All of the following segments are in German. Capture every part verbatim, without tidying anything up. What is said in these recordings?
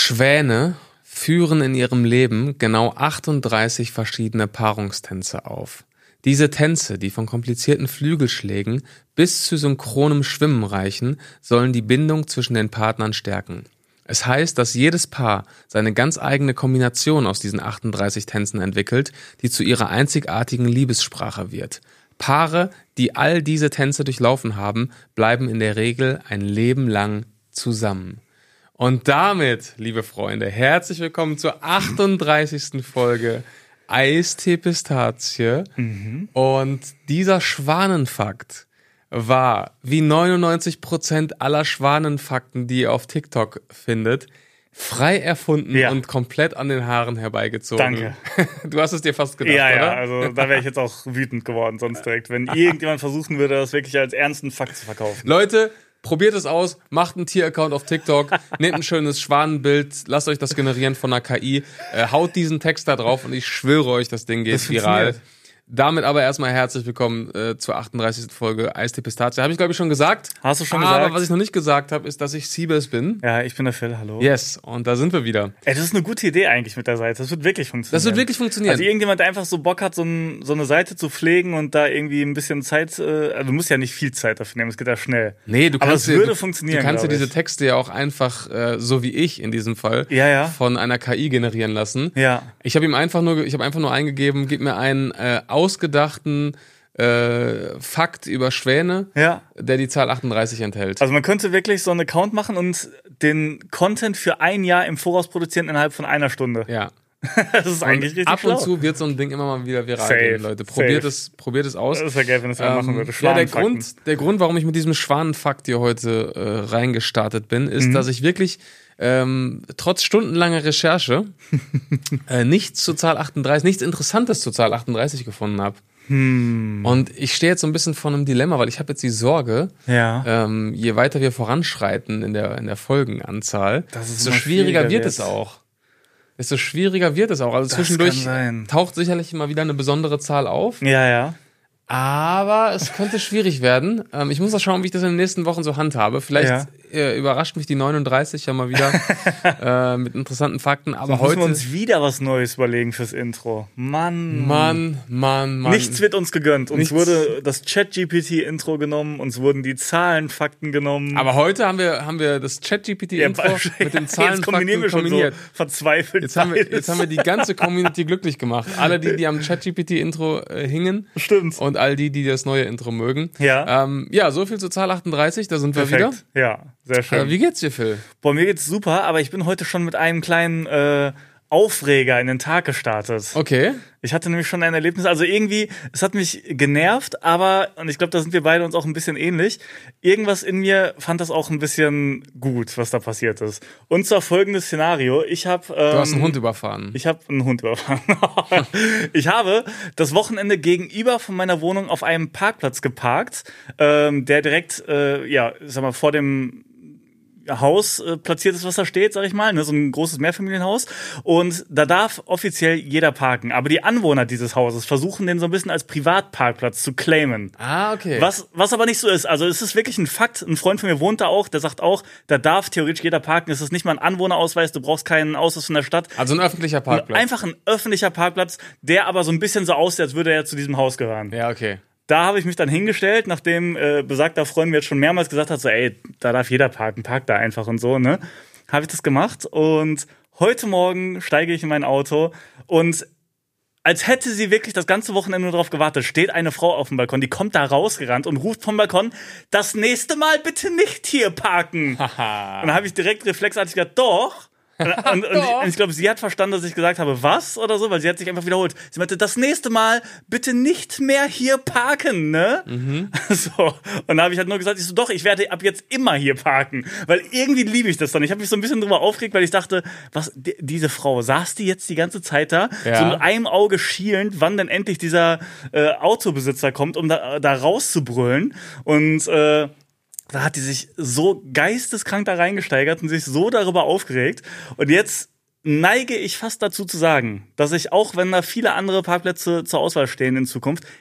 Schwäne führen in ihrem Leben genau achtunddreißig verschiedene Paarungstänze auf. Diese Tänze, die von komplizierten Flügelschlägen bis zu synchronem Schwimmen reichen, sollen die Bindung zwischen den Partnern stärken. Es heißt, dass jedes Paar seine ganz eigene Kombination aus diesen achtunddreißig Tänzen entwickelt, die zu ihrer einzigartigen Liebessprache wird. Paare, die all diese Tänze durchlaufen haben, bleiben in der Regel ein Leben lang zusammen. Und damit, liebe Freunde, herzlich willkommen zur achtunddreißigsten Folge Eistee Pistazie. Mhm. Und dieser Schwanenfakt war, wie neunundneunzig Prozent aller Schwanenfakten, die ihr auf TikTok findet, frei erfunden ja. und komplett an den Haaren herbeigezogen. Danke. Du hast es dir fast gedacht, ja, oder? Ja, also da wäre ich jetzt auch wütend geworden sonst direkt, wenn irgendjemand versuchen würde, das wirklich als ernsten Fakt zu verkaufen. Leute, probiert es aus, macht einen Tier-Account auf TikTok, nehmt ein schönes Schwanenbild, lasst euch das generieren von einer K I, äh, haut diesen Text da drauf und ich schwöre euch, das Ding geht das viral. Damit aber erstmal herzlich willkommen äh, zur achtunddreißigsten Folge Eistee Pistazie. Habe ich, glaube ich, schon gesagt. Hast du schon aber gesagt? Aber was ich noch nicht gesagt habe, ist, dass ich Siebes bin. Ja, ich bin der Phil, hallo. Yes, und da sind wir wieder. Ey, das ist eine gute Idee eigentlich mit der Seite. Das wird wirklich funktionieren. Das wird wirklich funktionieren. Also irgendjemand, der einfach so Bock hat, so, ein, so eine Seite zu pflegen und da irgendwie ein bisschen Zeit, äh, also du musst ja nicht viel Zeit dafür nehmen, es geht ja schnell. Nee, du aber kannst es würde dir, funktionieren, Du kannst dir ich. diese Texte ja auch einfach, äh, so wie ich in diesem Fall, ja, ja. von einer K I generieren lassen. Ja. Ich habe ihm einfach nur, ich habe einfach nur eingegeben, gib mir einen äh, ausgedachten Äh, Fakt über Schwäne, ja. der die Zahl achtunddreißig enthält. Also man könnte wirklich so einen Account machen und den Content für ein Jahr im Voraus produzieren innerhalb von einer Stunde. Ja. Das ist eigentlich und richtig ab schlau. und zu wird so ein Ding immer mal wieder viral safe, gehen, Leute. Probiert safe. es, probiert es aus. Das wäre geil, wenn es ähm, machen würde. Ja, der Grund, der Grund, warum ich mit diesem Schwanenfakt hier heute äh, reingestartet bin, ist, mhm. dass ich wirklich ähm, trotz stundenlanger Recherche äh, nichts zur Zahl achtunddreißig, nichts Interessantes zur Zahl achtunddreißig gefunden habe. Hm. Und ich stehe jetzt so ein bisschen vor einem Dilemma, weil ich habe jetzt die Sorge, ja. ähm, je weiter wir voranschreiten in der, in der Folgenanzahl, desto schwieriger wird, wird es auch. Desto schwieriger wird es auch. Also das zwischendurch kann sein. Taucht sicherlich immer wieder eine besondere Zahl auf. Ja, ja. Aber es könnte schwierig werden. Ähm, ich muss mal schauen, wie ich das in den nächsten Wochen so handhabe. Vielleicht ja. äh, überrascht mich die neununddreißig ja mal wieder äh, mit interessanten Fakten. Aber so heute müssen wir uns wieder was Neues überlegen fürs Intro. Mann. Mann, Mann, Mann. Nichts wird uns gegönnt. Uns Nichts. wurde das Chat-G P T-Intro genommen, uns wurden die Zahlenfakten genommen. Aber heute haben wir, haben wir das Chat-G P T-Intro ja, mit den Zahlenfakten kombinieren wir schon kombiniert. So verzweifelt. Jetzt haben, wir, jetzt haben wir die ganze Community glücklich gemacht. Alle die, die am Chat-G P T-Intro äh, hingen. Stimmt. Und all die, die das neue Intro mögen. Ja. Ähm, ja, so viel zur Zahl achtunddreißig, da sind Perfekt. wir wieder. Ja, sehr schön. Äh, wie geht's dir, Phil? Boah, mir geht's super, aber ich bin heute schon mit einem kleinen äh, Aufreger in den Tag gestartet. Okay. Ich hatte nämlich schon ein Erlebnis, also irgendwie, es hat mich genervt, aber, und ich glaube, da sind wir beide uns auch ein bisschen ähnlich, irgendwas in mir fand das auch ein bisschen gut, was da passiert ist. Und zwar folgendes Szenario, ich habe... Ähm, du hast einen Hund überfahren. Ich habe einen Hund überfahren. Ich habe das Wochenende gegenüber von meiner Wohnung auf einem Parkplatz geparkt, ähm, der direkt, äh, ja, sag mal, vor dem Haus äh, platziert ist, was da steht, sag ich mal, ne, so ein großes Mehrfamilienhaus. Und da darf offiziell jeder parken. Aber die Anwohner dieses Hauses versuchen, den so ein bisschen als Privatparkplatz zu claimen. Ah, okay. Was, was aber nicht so ist. Also es ist wirklich ein Fakt. Ein Freund von mir wohnt da auch, der sagt auch, da darf theoretisch jeder parken. Es ist nicht mal ein Anwohnerausweis, du brauchst keinen Ausweis von der Stadt. Also ein öffentlicher Parkplatz. Einfach ein öffentlicher Parkplatz, der aber so ein bisschen so aussieht, als würde er zu diesem Haus gehören. Ja, okay. Da habe ich mich dann hingestellt, nachdem äh, besagter Freund mir jetzt schon mehrmals gesagt hat, so ey, da darf jeder parken, park da einfach und so, ne? Habe ich das gemacht und heute Morgen steige ich in mein Auto und als hätte sie wirklich das ganze Wochenende nur darauf gewartet, steht eine Frau auf dem Balkon, die kommt da rausgerannt und ruft vom Balkon, das nächste Mal bitte nicht hier parken. Und dann habe ich direkt reflexartig gesagt, doch. Und, und, und, ich, und ich glaube, sie hat verstanden, dass ich gesagt habe, was oder so, weil sie hat sich einfach wiederholt. Sie meinte, das nächste Mal bitte nicht mehr hier parken, ne? Mhm. So. Und dann habe ich halt nur gesagt, ich so, doch, ich werde ab jetzt immer hier parken, weil irgendwie liebe ich das dann. Ich habe mich so ein bisschen drüber aufgeregt, weil ich dachte, was, die, diese Frau, saß die jetzt die ganze Zeit da, ja. so mit einem Auge schielend, wann denn endlich dieser äh, Autobesitzer kommt, um da, da rauszubrüllen und äh, da hat die sich so geisteskrank da reingesteigert und sich so darüber aufgeregt. Und jetzt neige ich fast dazu zu sagen, dass ich, auch wenn da viele andere Parkplätze zur Auswahl stehen in Zukunft, ich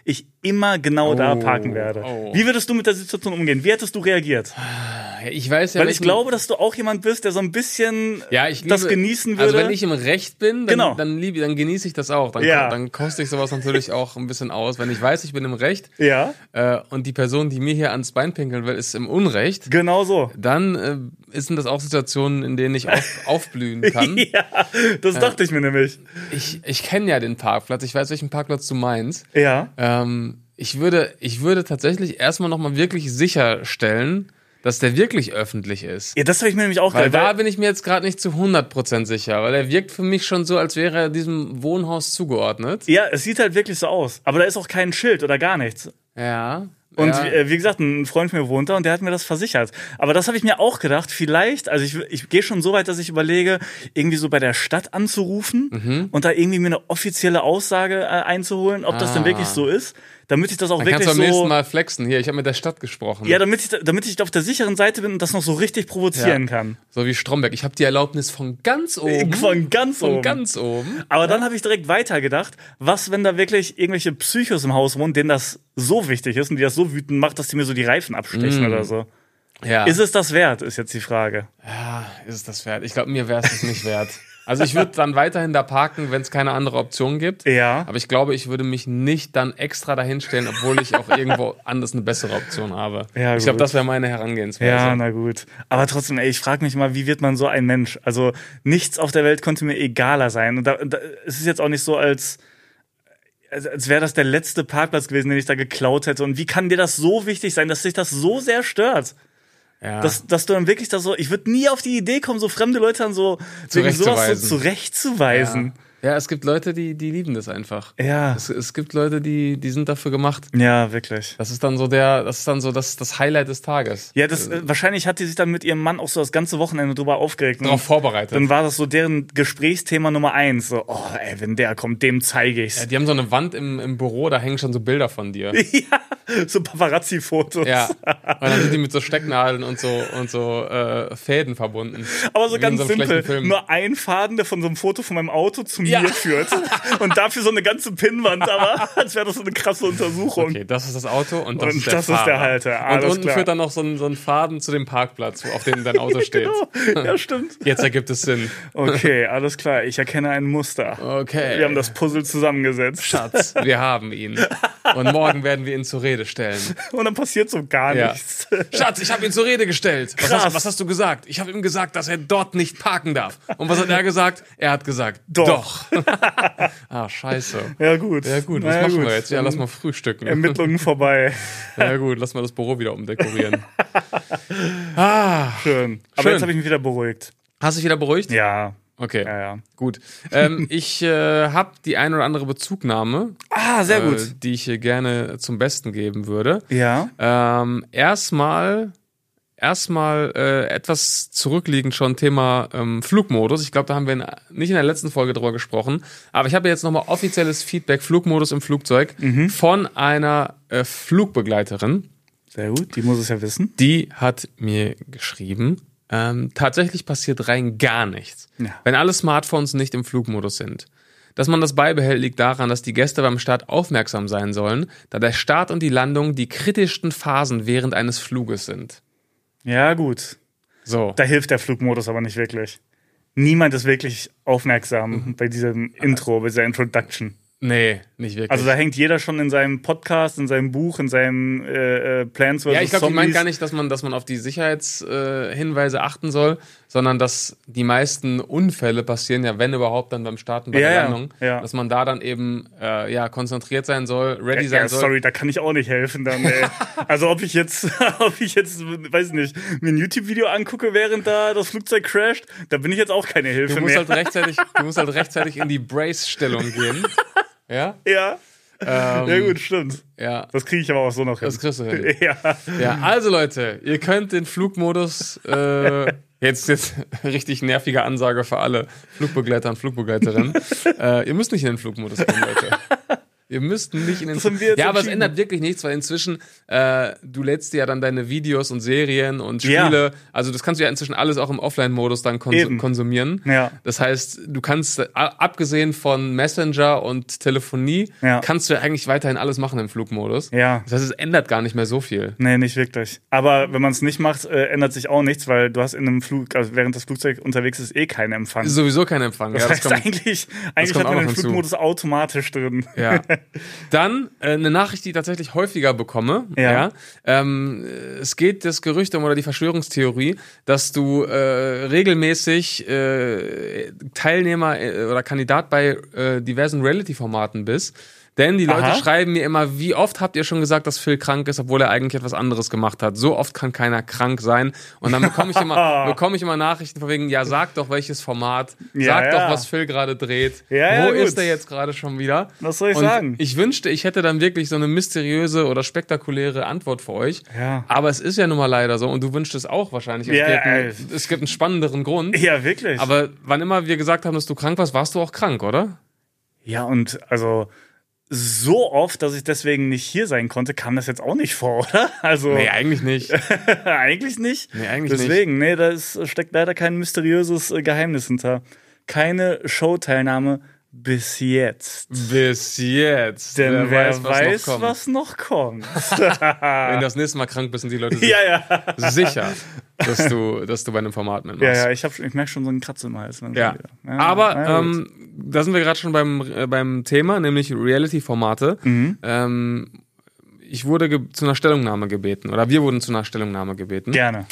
immer genau Oh, da parken werde. oh. Wie würdest du mit der Situation umgehen? Wie hättest du reagiert? Ich weiß ja Weil nicht, ich glaube, dass du auch jemand bist, der so ein bisschen ja, ich das liebe, genießen würde. Also wenn ich im Recht bin, dann, Genau. dann, liebe, dann genieße ich das auch. Dann, Ja. dann koste ich sowas natürlich auch ein bisschen aus. Wenn ich weiß, ich bin im Recht ja, äh, und die Person, die mir hier ans Bein pinkeln will, ist im Unrecht, genau so. dann äh, sind das auch Situationen, in denen ich auf, aufblühen kann. Ja, das dachte ich mir nämlich. Ich, ich kenne ja den Parkplatz, ich weiß, welchen Parkplatz du meinst. Ja. Ähm, ich würde, ich würde tatsächlich erstmal nochmal wirklich sicherstellen, dass der wirklich öffentlich ist. Ja, das habe ich mir nämlich auch Weil gedacht. da bin ich mir jetzt gerade nicht zu hundert Prozent sicher, weil er wirkt für mich schon so, als wäre er diesem Wohnhaus zugeordnet. Ja, es sieht halt wirklich so aus. Aber da ist auch kein Schild oder gar nichts. Ja. Und ja. äh, wie gesagt, ein Freund von mir wohnt da und der hat mir das versichert. Aber das habe ich mir auch gedacht, vielleicht, also ich, ich gehe schon so weit, dass ich überlege, irgendwie so bei der Stadt anzurufen Mhm. und da irgendwie mir eine offizielle Aussage äh, einzuholen, ob das denn Ah. wirklich so ist, damit ich das auch Dann wirklich kannst du am nächsten so... Mal flexen. Hier, ich habe mit der Stadt gesprochen. Ja, damit ich, damit ich auf der sicheren Seite bin und das noch so richtig provozieren Ja. kann. So wie Stromberg. Ich habe die Erlaubnis von ganz oben. Von ganz Von oben. ganz oben. Aber dann habe ich direkt weitergedacht, was, wenn da wirklich irgendwelche Psychos im Haus wohnen, denen das so wichtig ist und die das so wütend macht, dass die mir so die Reifen abstechen Mm. oder so. Ja. Ist es das wert, ist jetzt die Frage. Ja, ist es das wert? Ich glaube, mir wäre es das nicht wert. Also ich würde dann weiterhin da parken, wenn es keine andere Option gibt. Ja. Aber ich glaube, ich würde mich nicht dann extra dahinstellen, obwohl ich auch irgendwo anders eine bessere Option habe. Ja, ich glaube, gut. das wäre meine Herangehensweise. Ja, na gut. Aber trotzdem, ey, ich frage mich mal, wie wird man so ein Mensch? Also nichts auf der Welt konnte mir egaler sein. Und da, da, es ist jetzt auch nicht so, als, als, als wäre das der letzte Parkplatz gewesen, den ich da geklaut hätte. Und wie kann dir das so wichtig sein, dass dich das so sehr stört? Ja. Dass, dass du dann wirklich da so, ich würde nie auf die Idee kommen, so fremde Leute dann so wegen sowas so zurechtzuweisen. Ja. ja, es gibt Leute, die, die lieben das einfach. Ja. Es, es gibt Leute, die, die sind dafür gemacht. Ja, wirklich. Das ist dann so der, das ist dann so das, das Highlight des Tages. Ja, das, äh, wahrscheinlich hat die sich dann mit ihrem Mann auch so das ganze Wochenende drüber aufgeregt. Und Darauf vorbereitet. dann war das so deren Gesprächsthema Nummer eins. So, oh, ey, wenn der kommt, dem zeige ich's. Ja, die haben so eine Wand im, im Büro, da hängen schon so Bilder von dir. Ja, so Paparazzi-Fotos. Ja. Und dann sind die mit so Stecknadeln und so und so äh, Fäden verbunden. Aber so Wie in ganz so einem simpel. schlechten Film. Nur ein Faden, der von so einem Foto von meinem Auto zu Ja. mir führt. Und dafür so eine ganze Pinnwand, aber als wäre das so eine krasse Untersuchung. Okay, das ist das Auto und das Und ist der das ist Fahrer. der Halter. Und Alles unten klar. führt dann noch so ein, so ein Faden zu dem Parkplatz, auf dem dein Auto steht. Genau. Ja, stimmt. Jetzt ergibt es Sinn. Okay, alles klar. Ich erkenne ein Muster. Okay. Wir haben das Puzzle zusammengesetzt. Schatz, wir haben ihn. Und morgen werden wir ihn zur Rede stellen. Und dann passiert so gar Ja. nichts. Schatz, ich habe ihn zur Rede gestellt. Was Krass. hast, was hast du gesagt? Ich habe ihm gesagt, dass er dort nicht parken darf. Und was hat er gesagt? Er hat gesagt, Doch. doch. Ah, scheiße. Ja, gut. Ja gut, was Naja, machen gut. wir jetzt? Ja, lass mal frühstücken. Ermittlungen vorbei. Ja gut, lass mal das Büro wieder umdekorieren. Ah, Schön. Aber Schön. jetzt habe ich mich wieder beruhigt. hast du dich wieder beruhigt? Ja. Okay, Ja, ja. gut. Ähm, ich äh, habe die ein oder andere Bezugnahme, Ah, sehr gut. äh, die ich hier gerne zum Besten geben würde. Ja. Ähm, erstmal, erstmal äh, etwas zurückliegend schon Thema ähm, Flugmodus. Ich glaube, da haben wir in, nicht in der letzten Folge drüber gesprochen, aber ich habe jetzt nochmal offizielles Feedback Flugmodus im Flugzeug von einer äh, Flugbegleiterin. Sehr gut. Die muss es ja wissen. Die hat mir geschrieben, ähm, tatsächlich passiert rein gar nichts, Ja. wenn alle Smartphones nicht im Flugmodus sind. Dass man das beibehält, liegt daran, dass die Gäste beim Start aufmerksam sein sollen, da der Start und die Landung die kritischsten Phasen während eines Fluges sind. Ja, gut. So. Da hilft der Flugmodus aber nicht wirklich. Niemand ist wirklich aufmerksam Mhm. bei diesem Intro, bei dieser Introduction. Nee, nicht wirklich. Also da hängt jeder schon in seinem Podcast, in seinem Buch, in seinem äh, äh, Plants versus. ja, ich glaube, die Zombies. meint gar nicht, dass man, dass man auf die Sicherheitshinweise äh, Hinweise achten soll, sondern dass die meisten Unfälle passieren ja, wenn überhaupt, dann beim Starten bei Ja, der ja, Landung. ja. Dass man da dann eben äh, ja, konzentriert sein soll, ready Ja, sein ja, soll. sorry, da kann ich auch nicht helfen dann, ey. Also ob ich jetzt, ob ich jetzt, weiß nicht, mir ein YouTube-Video angucke, während da das Flugzeug crasht, da bin ich jetzt auch keine Hilfe Du musst, mehr. halt rechtzeitig, du musst halt rechtzeitig in die Brace-Stellung gehen. Ja? Ja. Ähm, Ja gut, stimmt. Ja. Das kriege ich aber auch so noch hin. Das kriegst du hin. Ja. Ja, also Leute, ihr könnt den Flugmodus, äh, jetzt, jetzt richtig nervige Ansage für alle Flugbegleiter und Flugbegleiterinnen, äh, ihr müsst nicht in den Flugmodus gehen, Leute. Wir müssten nicht in den Das haben wir jetzt Ja, aber es entschieden. ändert wirklich nichts, weil inzwischen, äh, du lädst dir ja dann deine Videos und Serien und Ja. Spiele, also das kannst du ja inzwischen alles auch im Offline-Modus dann kons- Eben. konsumieren. Ja. Das heißt, du kannst, äh, abgesehen von Messenger und Telefonie, Ja. kannst du ja eigentlich weiterhin alles machen im Flugmodus. Ja. Das heißt, es ändert gar nicht mehr so viel. Nee, nicht wirklich. Aber wenn man es nicht macht, äh, ändert sich auch nichts, weil du hast in einem Flug, also während das Flugzeug unterwegs ist, eh keinen Empfang. Sowieso kein Empfang. Das ja, heißt, kommt- eigentlich, eigentlich kommt hat man auch den noch hinzu. Flugmodus automatisch drin. Ja. Dann äh, eine Nachricht, die ich tatsächlich häufiger bekomme. Ja. Ja. Ähm, es geht das Gerücht um oder die Verschwörungstheorie, dass du äh, regelmäßig äh, Teilnehmer äh, oder Kandidat bei äh, diversen Reality-Formaten bist. Denn die Leute Aha. schreiben mir immer, wie oft habt ihr schon gesagt, dass Phil krank ist, obwohl er eigentlich etwas anderes gemacht hat. So oft kann keiner krank sein. Und dann bekomme ich immer, bekomme ich immer Nachrichten von wegen, ja, sag doch welches Format, Ja, sag ja. doch, was Phil gerade dreht. Ja, ja, Wo gut. ist er jetzt gerade schon wieder? Was soll ich Und sagen? ich wünschte, ich hätte dann wirklich so eine mysteriöse oder spektakuläre Antwort für euch. Ja. Aber es ist ja nun mal leider so und du wünschst es auch wahrscheinlich. Es, Ja, gibt, einen, äh. es gibt einen spannenderen Grund. Ja, wirklich. Aber wann immer wir gesagt haben, dass du krank warst, warst du auch krank, oder? ja, und also so oft, dass ich deswegen nicht hier sein konnte, kam das jetzt auch nicht vor, oder? Also Nee, eigentlich nicht. eigentlich nicht. Nee, eigentlich Deswegen, nee, da ist, steckt leider kein mysteriöses äh, Geheimnis hinter. Keine Showteilnahme bis jetzt. Bis jetzt. Denn wer, weiß, noch kommt. was noch kommt. Wenn du das nächste Mal krank bist, sind die Leute sich ja, ja. sicher, dass du, dass du bei einem Format mitmachst. Ja, ja, ich, hab, schon- ich merke schon so einen Kratzer im Hals. Ja. ja Aber na gut. ähm, da sind wir gerade schon beim, äh, beim Thema, nämlich Reality-Formate. Mhm. Ähm, ich wurde ge- zu einer Stellungnahme gebeten, oder wir wurden zu einer Stellungnahme gebeten. Gerne.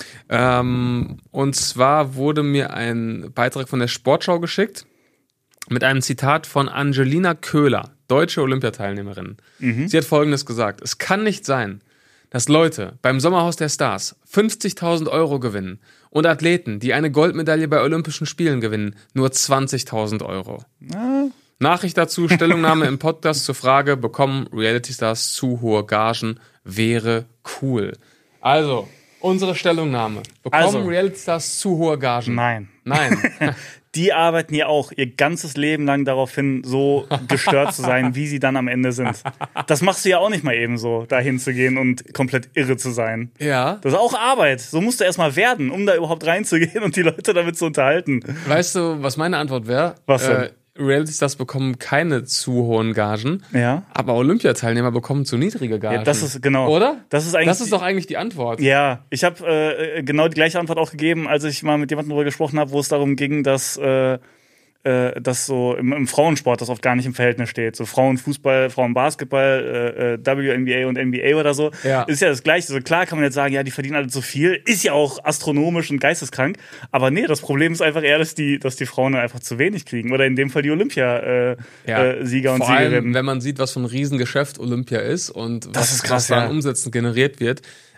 Ähm, und zwar wurde mir ein Beitrag von der Sportschau geschickt mit einem Zitat von Angelina Köhler, deutsche Olympiateilnehmerin. Sie hat Folgendes gesagt: Es kann nicht sein, dass Leute beim Sommerhaus der Stars fünfzigtausend Euro gewinnen und Athleten, die eine Goldmedaille bei Olympischen Spielen gewinnen, nur zwanzigtausend Euro. Ja. Nachricht dazu, Stellungnahme im Podcast zur Frage, bekommen Reality-Stars zu hohe Gagen? Wäre cool. Also, unsere Stellungnahme. Bekommen Also. Reality-Stars zu hohe Gagen? Nein. Nein. Die arbeiten ja auch ihr ganzes Leben lang darauf hin, so gestört zu sein, wie sie dann am Ende sind. Das machst du ja auch nicht mal eben so, da hinzugehen und komplett irre zu sein. Ja. Das ist auch Arbeit. So musst du erstmal werden, um da überhaupt reinzugehen und die Leute damit zu unterhalten. Weißt du, was meine Antwort wäre? Was denn? Äh, Reality-Stars bekommen keine zu hohen Gagen, Ja. aber Olympiateilnehmer bekommen zu niedrige Gagen. Ja, das ist genau. Oder? Das ist eigentlich. Das ist doch eigentlich die Antwort. Ja, ich habe äh, genau die gleiche Antwort auch gegeben, als ich mal mit jemandem darüber gesprochen habe, wo es darum ging, dass, äh, äh, dass so im, im Frauensport das oft gar nicht im Verhältnis steht. So Frauenfußball, Frauenbasketball, äh, äh, W N B A und N B A oder so. Ja. Ist ja das Gleiche. So klar kann man jetzt sagen, ja, die verdienen alle zu viel. Ist ja auch astronomisch und geisteskrank. Aber nee, das Problem ist einfach eher, dass die, dass die Frauen dann einfach zu wenig kriegen. Oder in dem Fall die Olympia-Sieger äh, Ja. äh, Sieger und Vor allem, Siegerinnen. wenn man sieht, was für ein Riesengeschäft Olympia ist und Das was, ist krass, was da an ja. Umsätzen generiert wird,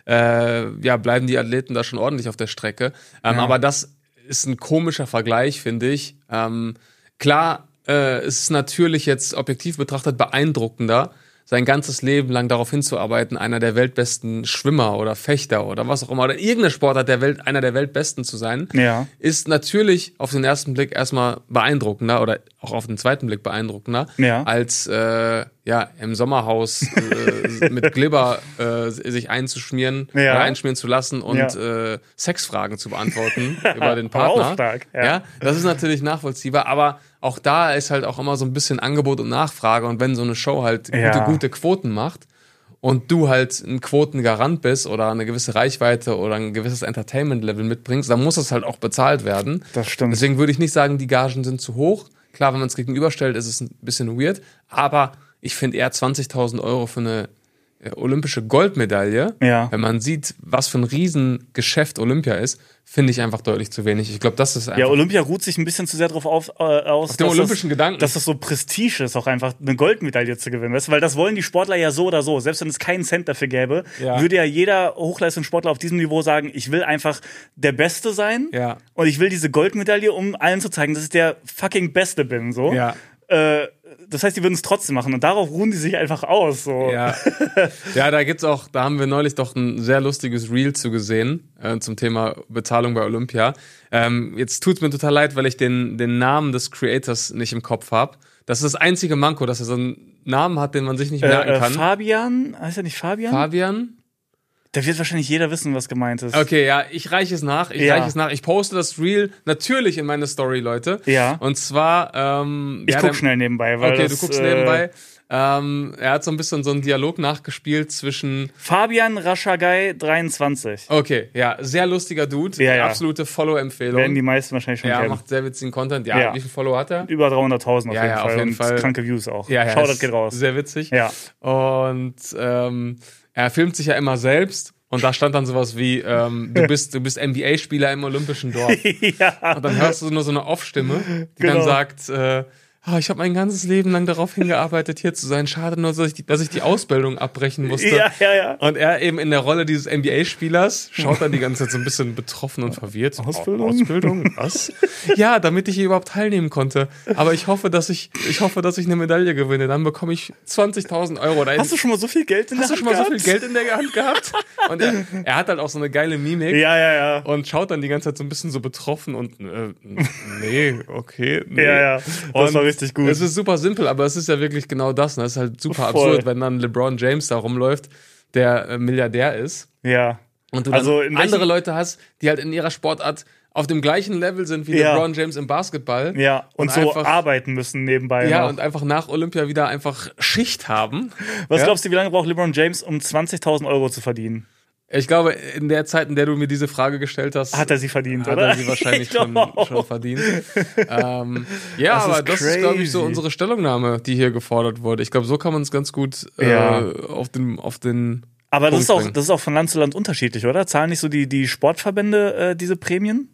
äh, ja, bleiben die Athleten da schon ordentlich auf der Strecke. Ähm, Ja. Aber das ist ein komischer Vergleich, finde ich. Ähm, klar, äh, es ist natürlich jetzt objektiv betrachtet beeindruckender, sein ganzes Leben lang darauf hinzuarbeiten, einer der weltbesten Schwimmer oder Fechter oder was auch immer, oder irgendeine Sportart der Welt, einer der Weltbesten zu sein, Ja. ist natürlich auf den ersten Blick erstmal beeindruckender oder auch auf den zweiten Blick beeindruckender, Ja. als äh, ja im Sommerhaus äh, mit Glibber äh, sich einzuschmieren Ja. oder einschmieren zu lassen und Ja. äh, Sexfragen zu beantworten über den Aber auch Partner. stark, ja. Ja, das ist natürlich nachvollziehbar, aber auch da ist halt auch immer so ein bisschen Angebot und Nachfrage und wenn so eine Show halt gute, Ja. gute Quoten macht und du halt ein Quotengarant bist oder eine gewisse Reichweite oder ein gewisses Entertainment-Level mitbringst, dann muss es halt auch bezahlt werden. Das stimmt. Deswegen würde ich nicht sagen, die Gagen sind zu hoch. Klar, wenn man es gegenüberstellt, ist es ein bisschen weird, aber ich finde eher zwanzigtausend Euro für eine äh, olympische Goldmedaille, Ja. wenn man sieht, was für ein Riesengeschäft Olympia ist, finde ich einfach deutlich zu wenig. Ich glaube, das ist einfach Ja, Olympia ruht sich ein bisschen zu sehr darauf auf, äh, aus, Auf dem dass olympischen das, Gedanken. dass das so Prestige ist, auch einfach eine Goldmedaille zu gewinnen, weißt du? Weil das wollen die Sportler ja so oder so. Selbst wenn es keinen Cent dafür gäbe, Ja. würde ja jeder Hochleistungssportler auf diesem Niveau sagen, ich will einfach der Beste sein Ja. und ich will diese Goldmedaille, um allen zu zeigen, dass ich der fucking Beste bin, so. Ja. Äh, das heißt, die würden es trotzdem machen und darauf ruhen die sich einfach aus, so. Ja. ja, da gibt's auch, da haben wir neulich doch ein sehr lustiges Reel zu gesehen äh, zum Thema Bezahlung bei Olympia. Ähm, jetzt tut's mir total leid, weil ich den, den Namen des Creators nicht im Kopf habe. Das ist das einzige Manko, dass er so ein Namen hat, den man sich nicht Äh, merken äh, kann. Fabian, heißt er nicht Fabian? Fabian? Da wird wahrscheinlich jeder wissen, was gemeint ist. Okay, ja, ich reiche es nach. Ich Ja. reiche es nach. Ich poste das Reel natürlich in meine Story, Leute. Ja. Und zwar, ähm, Ich ja, guck der- schnell nebenbei. Weil Okay, das, du guckst äh, nebenbei. Ähm, er hat so ein bisschen so einen Dialog nachgespielt zwischen. Fabian Raschagai dreiundzwanzig. Okay, ja, sehr lustiger Dude. Ja, ja. Absolute Follow-Empfehlung. Werden die meisten wahrscheinlich schon Ja, kennen. macht sehr witzigen Content. Ja, Ja. wie viele Follower hat er? Über dreihunderttausend auf, Ja, jeden, ja, Fall. auf jeden Und Fall. kranke Views auch. Ja, ja, Shoutout ist geht raus. Sehr witzig. Ja. Und ähm, er filmt sich ja immer selbst. Und da stand dann sowas wie, ähm, du bist, du bist N B A-Spieler im Olympischen Dorf. ja. Und dann hörst du nur so eine Off-Stimme, die Genau. dann sagt, äh, ah, ich habe mein ganzes Leben lang darauf hingearbeitet, hier zu sein. Schade nur, dass ich die, dass ich die Ausbildung abbrechen musste. Ja, ja, ja. Und er eben in der Rolle dieses N B A-Spielers schaut dann die ganze Zeit so ein bisschen betroffen und verwirrt. Ausbildung? Ausbildung? Was? Ja, damit ich hier überhaupt teilnehmen konnte. Aber ich hoffe, dass ich, ich hoffe, dass ich eine Medaille gewinne. Dann bekomme ich zwanzigtausend Euro. Oder Hast du schon mal so viel Geld in der hast du Hand schon mal so gehabt? viel Geld in der Hand gehabt? Und er, er hat halt auch so eine geile Mimik. Ja, ja, ja. Und schaut dann die ganze Zeit so ein bisschen so betroffen und äh, nee, okay. Nee. Ja, ja. Das Und war richtig gut. Es ist super simpel, aber es ist ja wirklich genau das. Ne? Es ist halt super Voll. absurd, wenn dann LeBron James da rumläuft, der äh, Milliardär ist. Ja. Und du dann Also in welchen- andere Leute hast, die halt in ihrer Sportart auf dem gleichen Level sind wie Ja. LeBron James im Basketball. Ja, und, Und so einfach- arbeiten müssen nebenbei. Ja, noch. und einfach nach Olympia wieder einfach Schicht haben. Was ja? glaubst du, wie lange braucht LeBron James, um zwanzigtausend Euro zu verdienen? Ich glaube, in der Zeit, in der du mir diese Frage gestellt hast, Hat er sie verdient, hat oder? er sie wahrscheinlich Ich schon, glaub auch. schon verdient. ähm, ja, Das aber ist das ist, glaube ich, so crazy. unsere Stellungnahme, die hier gefordert wurde. Ich glaube, so kann man es ganz gut äh, Ja. auf den, auf den Aber das Punkt ist, auch, bringen. das ist auch von Land zu Land unterschiedlich, oder? Zahlen nicht so die, die Sportverbände äh, diese Prämien?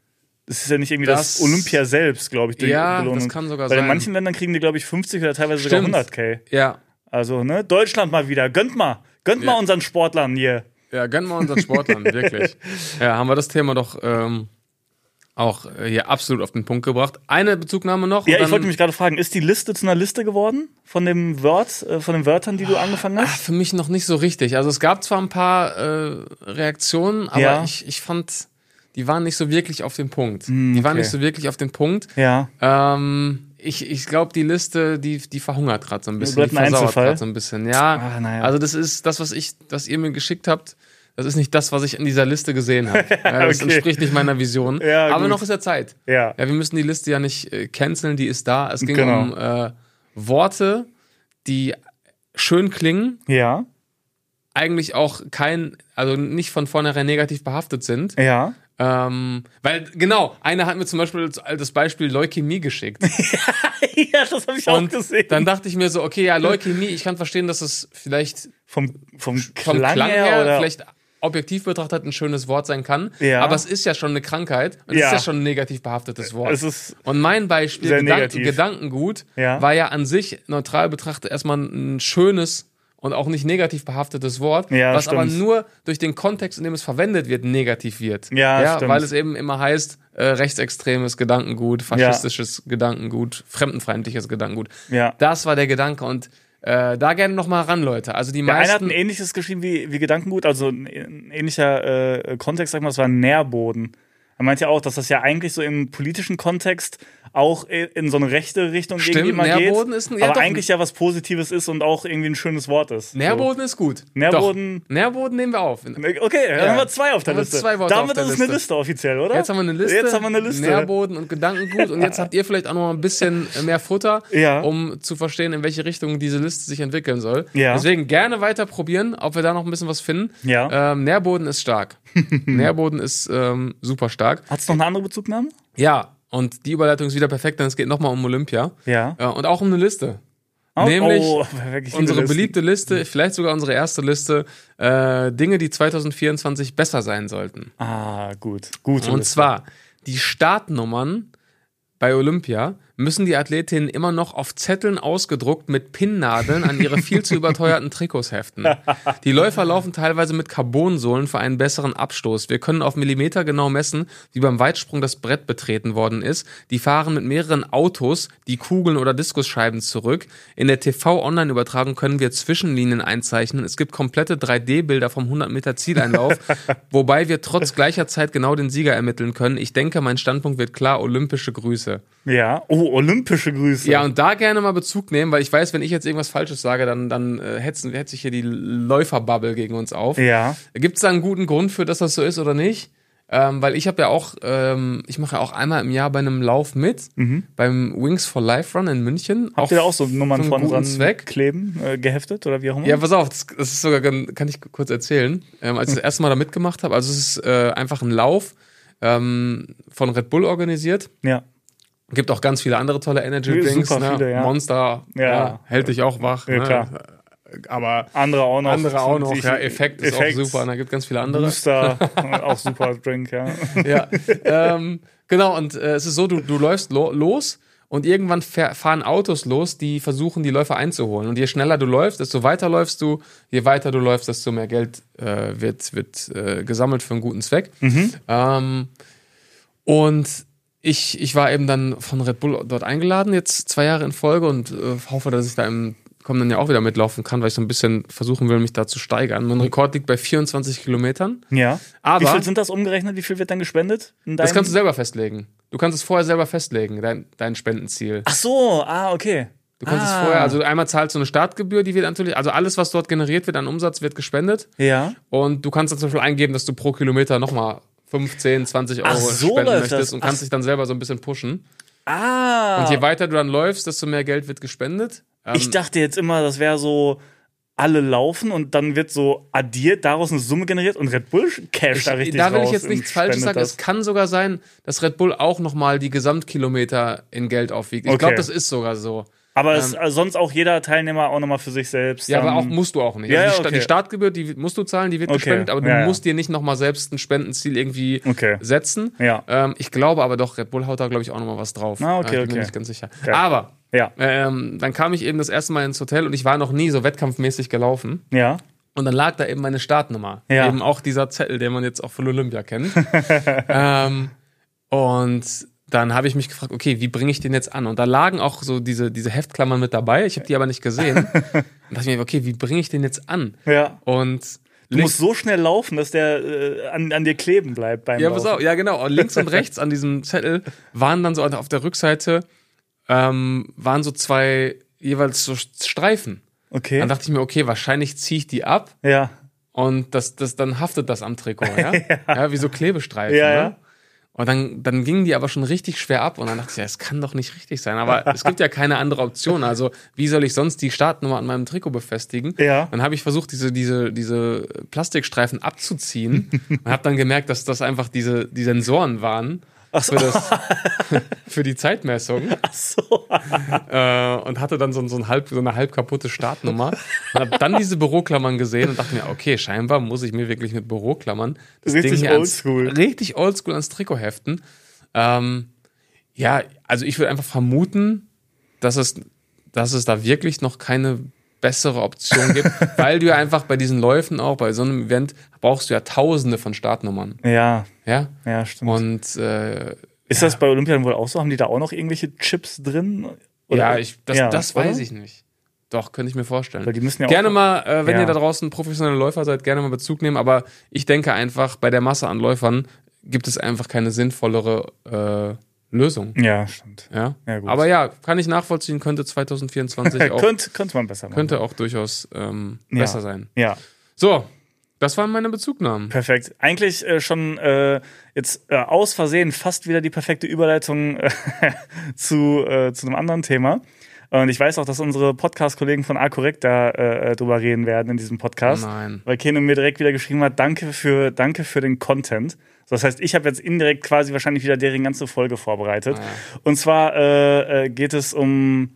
Das ist ja nicht irgendwie das, Das- Olympia selbst, glaube ich. Die Ja, Belohnung. das kann sogar Weil sein. in manchen Ländern kriegen die, glaube ich, fünfzig oder teilweise Stimmt. sogar hundert K. Ja, Also, ne? Deutschland mal wieder. Gönnt mal. Gönnt Ja. mal unseren Sportlern hier. ja, gönnen wir unseren Sportlern, wirklich. Ja, haben wir das Thema doch ähm, auch äh, hier absolut auf den Punkt gebracht. Eine Bezugnahme noch. und Ja, ich dann- wollte mich gerade fragen, ist die Liste zu einer Liste geworden? Von dem Wort, äh, von den Wörtern, die du angefangen Ah, hast? für mich noch nicht so richtig. Also es gab zwar ein paar äh, Reaktionen, aber Ja. ich, ich fand, die waren nicht so wirklich auf den Punkt. Hm, Die waren okay. nicht so wirklich auf den Punkt. Ja. Ähm, ich ich glaube, die Liste, die, die verhungert gerade so ein bisschen. Bleibt Die ein versauert Einzelfall. gerade so ein bisschen. Ja, Ah, naja. also das ist das, was ich, was ihr mir geschickt habt. Das ist nicht das, was ich in dieser Liste gesehen habe. Ja, das Okay. entspricht nicht meiner Vision. Ja, aber gut. noch ist ja Zeit. Ja. Ja, wir müssen die Liste ja nicht äh, canceln, die ist da. Es ging Genau. um äh, Worte, die schön klingen, Ja. eigentlich auch kein, also nicht von vornherein negativ behaftet sind. Ja. Ähm, weil, genau, einer hat mir zum Beispiel als, als Beispiel Leukämie geschickt. ja, das habe ich auch Und gesehen. dann dachte ich mir so, okay, ja, Leukämie, ich kann verstehen, dass es vielleicht vom, vom, vom Klang, Klang, her, her, oder? vielleicht objektiv betrachtet ein schönes Wort sein kann. Ja. Aber es ist ja schon eine Krankheit und es Ja. ist ja schon ein negativ behaftetes Wort. Es ist Und mein Beispiel, sehr Gedanken, negativ. Gedankengut, Ja. war ja an sich neutral betrachtet erstmal ein schönes und auch nicht negativ behaftetes Wort, Ja, was aber stimmt. nur durch den Kontext, in dem es verwendet wird, negativ wird. Ja, stimmt. Weil es eben immer heißt, äh, rechtsextremes Gedankengut, faschistisches Gedankengut, fremdenfeindliches Gedankengut. Ja. Das war der Gedanke und äh, da gerne noch mal ran, Leute. Also die Der eine hat meisten... ein ähnliches geschrieben wie, wie Gedankengut, also ein, ein ähnlicher äh, Kontext, sag mal, das war ein Nährboden. Er meint ja auch, dass das ja eigentlich so im politischen Kontext auch in so eine rechte Richtung Stimmt, irgendwie mal Nährboden geht, ist ein- ja, aber doch. eigentlich ja was Positives ist und auch irgendwie ein schönes Wort ist. Nährboden ist gut. Nährboden- Doch. Nährboden nehmen wir auf. So. Okay, dann haben wir zwei auf der Haben wir Liste. zwei Worte Damit auf der ist es eine Liste. Liste offiziell, oder? Jetzt haben wir eine Liste. Jetzt haben wir eine Liste. Nährboden und Gedankengut. Und jetzt habt ihr vielleicht auch noch ein bisschen mehr Futter, Ja. um zu verstehen, in welche Richtung diese Liste sich entwickeln soll. Ja. Deswegen gerne weiter probieren, ob wir da noch ein bisschen was finden. Ja. Ähm, Nährboden ist stark. Nährboden ist ähm, super stark. Hat es noch eine andere Bezugnahme? Ja, und die Überleitung ist wieder perfekt, denn es geht nochmal um Olympia. Ja. Äh, und auch um eine Liste. Oh, Nämlich oh, wirklich liebe unsere Listen. beliebte Liste, vielleicht sogar unsere erste Liste, äh, Dinge, die zwanzig vierundzwanzig besser sein sollten. Ah, gut. Gute Und Liste. zwar, die Startnummern bei Olympia müssen die Athletinnen immer noch auf Zetteln ausgedruckt mit Pinnnadeln an ihre viel zu überteuerten Trikots heften. Die Läufer laufen teilweise mit Carbonsohlen für einen besseren Abstoß. Wir können auf Millimeter genau messen, wie beim Weitsprung das Brett betreten worden ist. Die fahren mit mehreren Autos die Kugeln oder Diskusscheiben zurück. In der T V-Online-Übertragung können wir Zwischenlinien einzeichnen. Es gibt komplette drei D Bilder vom hundert Meter Zieleinlauf, wobei wir trotz gleicher Zeit genau den Sieger ermitteln können. Ich denke, mein Standpunkt wird klar, olympische Grüße. Ja. Oh, Oh, olympische Grüße. Ja, und da gerne mal Bezug nehmen, weil ich weiß, wenn ich jetzt irgendwas Falsches sage, dann, dann äh, hetzen, hetzt sich hier die Läuferbubble gegen uns auf. Ja. Gibt es da einen guten Grund für, dass das so ist oder nicht? Ähm, weil ich habe ja auch, ähm, ich mache ja auch einmal im Jahr bei einem Lauf mit, mhm. beim Wings for Life Run in München. Habt ihr da auch so Nummern von dran Zweck kleben, äh, geheftet oder wie auch immer? Ja, pass auf, das, das ist sogar, kann ich kurz erzählen. Ähm, als ich das erste Mal da mitgemacht habe, also es ist äh, einfach ein Lauf ähm, von Red Bull organisiert. Ja. Gibt auch ganz viele andere tolle Energy Drinks. Super ne? viele, ja. Monster, ja. Ja, hält dich auch wach. Ja, ne? klar. Aber andere auch noch. Andere auch noch, ja. Effekt ist Effekt, auch super. Und da gibt ganz viele andere. Booster, auch super Drink, ja. Ja, ähm, genau. Und äh, es ist so, du, du läufst lo- los und irgendwann fahren Autos los, die versuchen, die Läufer einzuholen. Und je schneller du läufst, desto weiter läufst du. Je weiter du läufst, desto mehr Geld äh, wird, wird äh, gesammelt für einen guten Zweck. Mhm. Ähm, und ich, ich war eben dann von Red Bull dort eingeladen, jetzt zwei Jahre in Folge und äh, hoffe, dass ich da im kommenden Jahr auch wieder mitlaufen kann, weil ich so ein bisschen versuchen will, mich da zu steigern. Mein Rekord liegt bei vierundzwanzig Kilometern. Ja. Aber wie viel sind das umgerechnet? Wie viel wird dann gespendet? In das kannst du selber festlegen. Du kannst es vorher selber festlegen, dein, dein Spendenziel. Ach so, ah, okay. Du kannst ah. es vorher, also einmal zahlst du eine Startgebühr, die wird natürlich, also alles, was dort generiert wird an Umsatz, wird gespendet. Ja. Und du kannst dann zum Beispiel eingeben, dass du pro Kilometer nochmal fünfzehn, zwanzig Euro Ach, so spenden läuft möchtest das. und kannst dich dann selber so ein bisschen pushen. Ah. Und je weiter du dann läufst, desto mehr Geld wird gespendet. Ähm, ich dachte jetzt immer, das wäre so, alle laufen und dann wird so addiert, daraus eine Summe generiert und Red Bull Cash ich, da richtig Da will raus ich jetzt nichts Falsches sagen. das. Es kann sogar sein, dass Red Bull auch nochmal die Gesamtkilometer in Geld aufwiegt. Ich Okay. glaube, das ist sogar so. Aber Ähm, es, also sonst auch jeder Teilnehmer auch nochmal für sich selbst. Ja, dann, aber auch musst du auch nicht. Ja, Also die, ja, Sta- okay. die Startgebühr, die musst du zahlen, die wird Okay. gespendet, aber du Ja, ja. musst dir nicht nochmal selbst ein Spendenziel irgendwie Okay. setzen. Ja. Ähm, ich glaube aber doch, Red Bull haut da, glaube ich, auch nochmal was drauf. Ah, okay, Äh, ich bin okay. mir nicht ganz sicher. Geil. Aber Ja. ähm, dann kam ich eben das erste Mal ins Hotel und ich war noch nie so wettkampfmäßig gelaufen. Ja. Und dann lag da eben meine Startnummer. Ja. Eben auch dieser Zettel, den man jetzt auch von Olympia kennt. ähm, und dann habe ich mich gefragt, okay, wie bringe ich den jetzt an? Und da lagen auch so diese, diese Heftklammern mit dabei. Ich habe die aber nicht gesehen. Und dachte ich mir, okay, wie bringe ich den jetzt an? Ja. Und Du musst so schnell laufen, dass der äh, an, an dir kleben bleibt beim ja, Laufen. pass auf, ja, genau. Und links und rechts an diesem Zettel waren dann so auf der Rückseite ähm, waren so zwei jeweils so Streifen. Okay. Dann dachte ich mir, okay, wahrscheinlich ziehe ich die ab Ja. und das, das, dann haftet das am Trikot, ja? ja. ja, wie so Klebestreifen, Ja, ne? ja. Und dann, dann gingen die aber schon richtig schwer ab und dann dachte ich, ja, es kann doch nicht richtig sein. Aber es gibt ja keine andere Option. Also, wie soll ich sonst die Startnummer an meinem Trikot befestigen? Ja. Dann habe ich versucht, diese, diese, diese Plastikstreifen abzuziehen und habe dann gemerkt, dass das einfach diese, die Sensoren waren. Ach so. Für, das, für die Zeitmessung. Ach so. Äh, und hatte dann so, so, ein halb, so eine halb kaputte Startnummer. Und habe dann diese Büroklammern gesehen und dachte mir, okay, scheinbar muss ich mir wirklich mit Büroklammern das Richtig Ding hier oldschool. ans, richtig oldschool ans Trikot heften. Ähm, ja, also ich würde einfach vermuten, dass es, dass es da wirklich noch keine bessere Option gibt, weil du ja einfach bei diesen Läufen auch, bei so einem Event, brauchst du ja tausende von Startnummern. Ja. Ja, Ja, stimmt. und äh, Ist das bei Olympia wohl auch so? Haben die da auch noch irgendwelche Chips drin? Oder? ja, ich, das, Ja, das oder? weiß ich nicht. Doch, könnte ich mir vorstellen. Weil die müssen ja Gerne auch, mal, äh, wenn Ja. ihr da draußen professionelle Läufer seid, gerne mal Bezug nehmen. Aber ich denke einfach, bei der Masse an Läufern gibt es einfach keine sinnvollere äh, Lösung. Ja, stimmt. Ja? Ja, gut. Aber ja, kann ich nachvollziehen, könnte zwanzig vierundzwanzig auch, könnte, könnte man besser machen. könnte auch durchaus ähm, Ja. besser sein. Ja, So, das waren meine Bezugnahmen. perfekt. Eigentlich äh, schon äh, jetzt äh, aus Versehen fast wieder die perfekte Überleitung äh, zu, äh, zu einem anderen Thema. Und ich weiß auch, dass unsere Podcast-Kollegen von A-Korrekt da äh, drüber reden werden in diesem Podcast. Nein. Weil Keno mir direkt wieder geschrieben hat, danke für, danke für den Content. So, das heißt, ich habe jetzt indirekt quasi wahrscheinlich wieder deren ganze Folge vorbereitet. Ah, ja. Und zwar äh, äh, geht es um,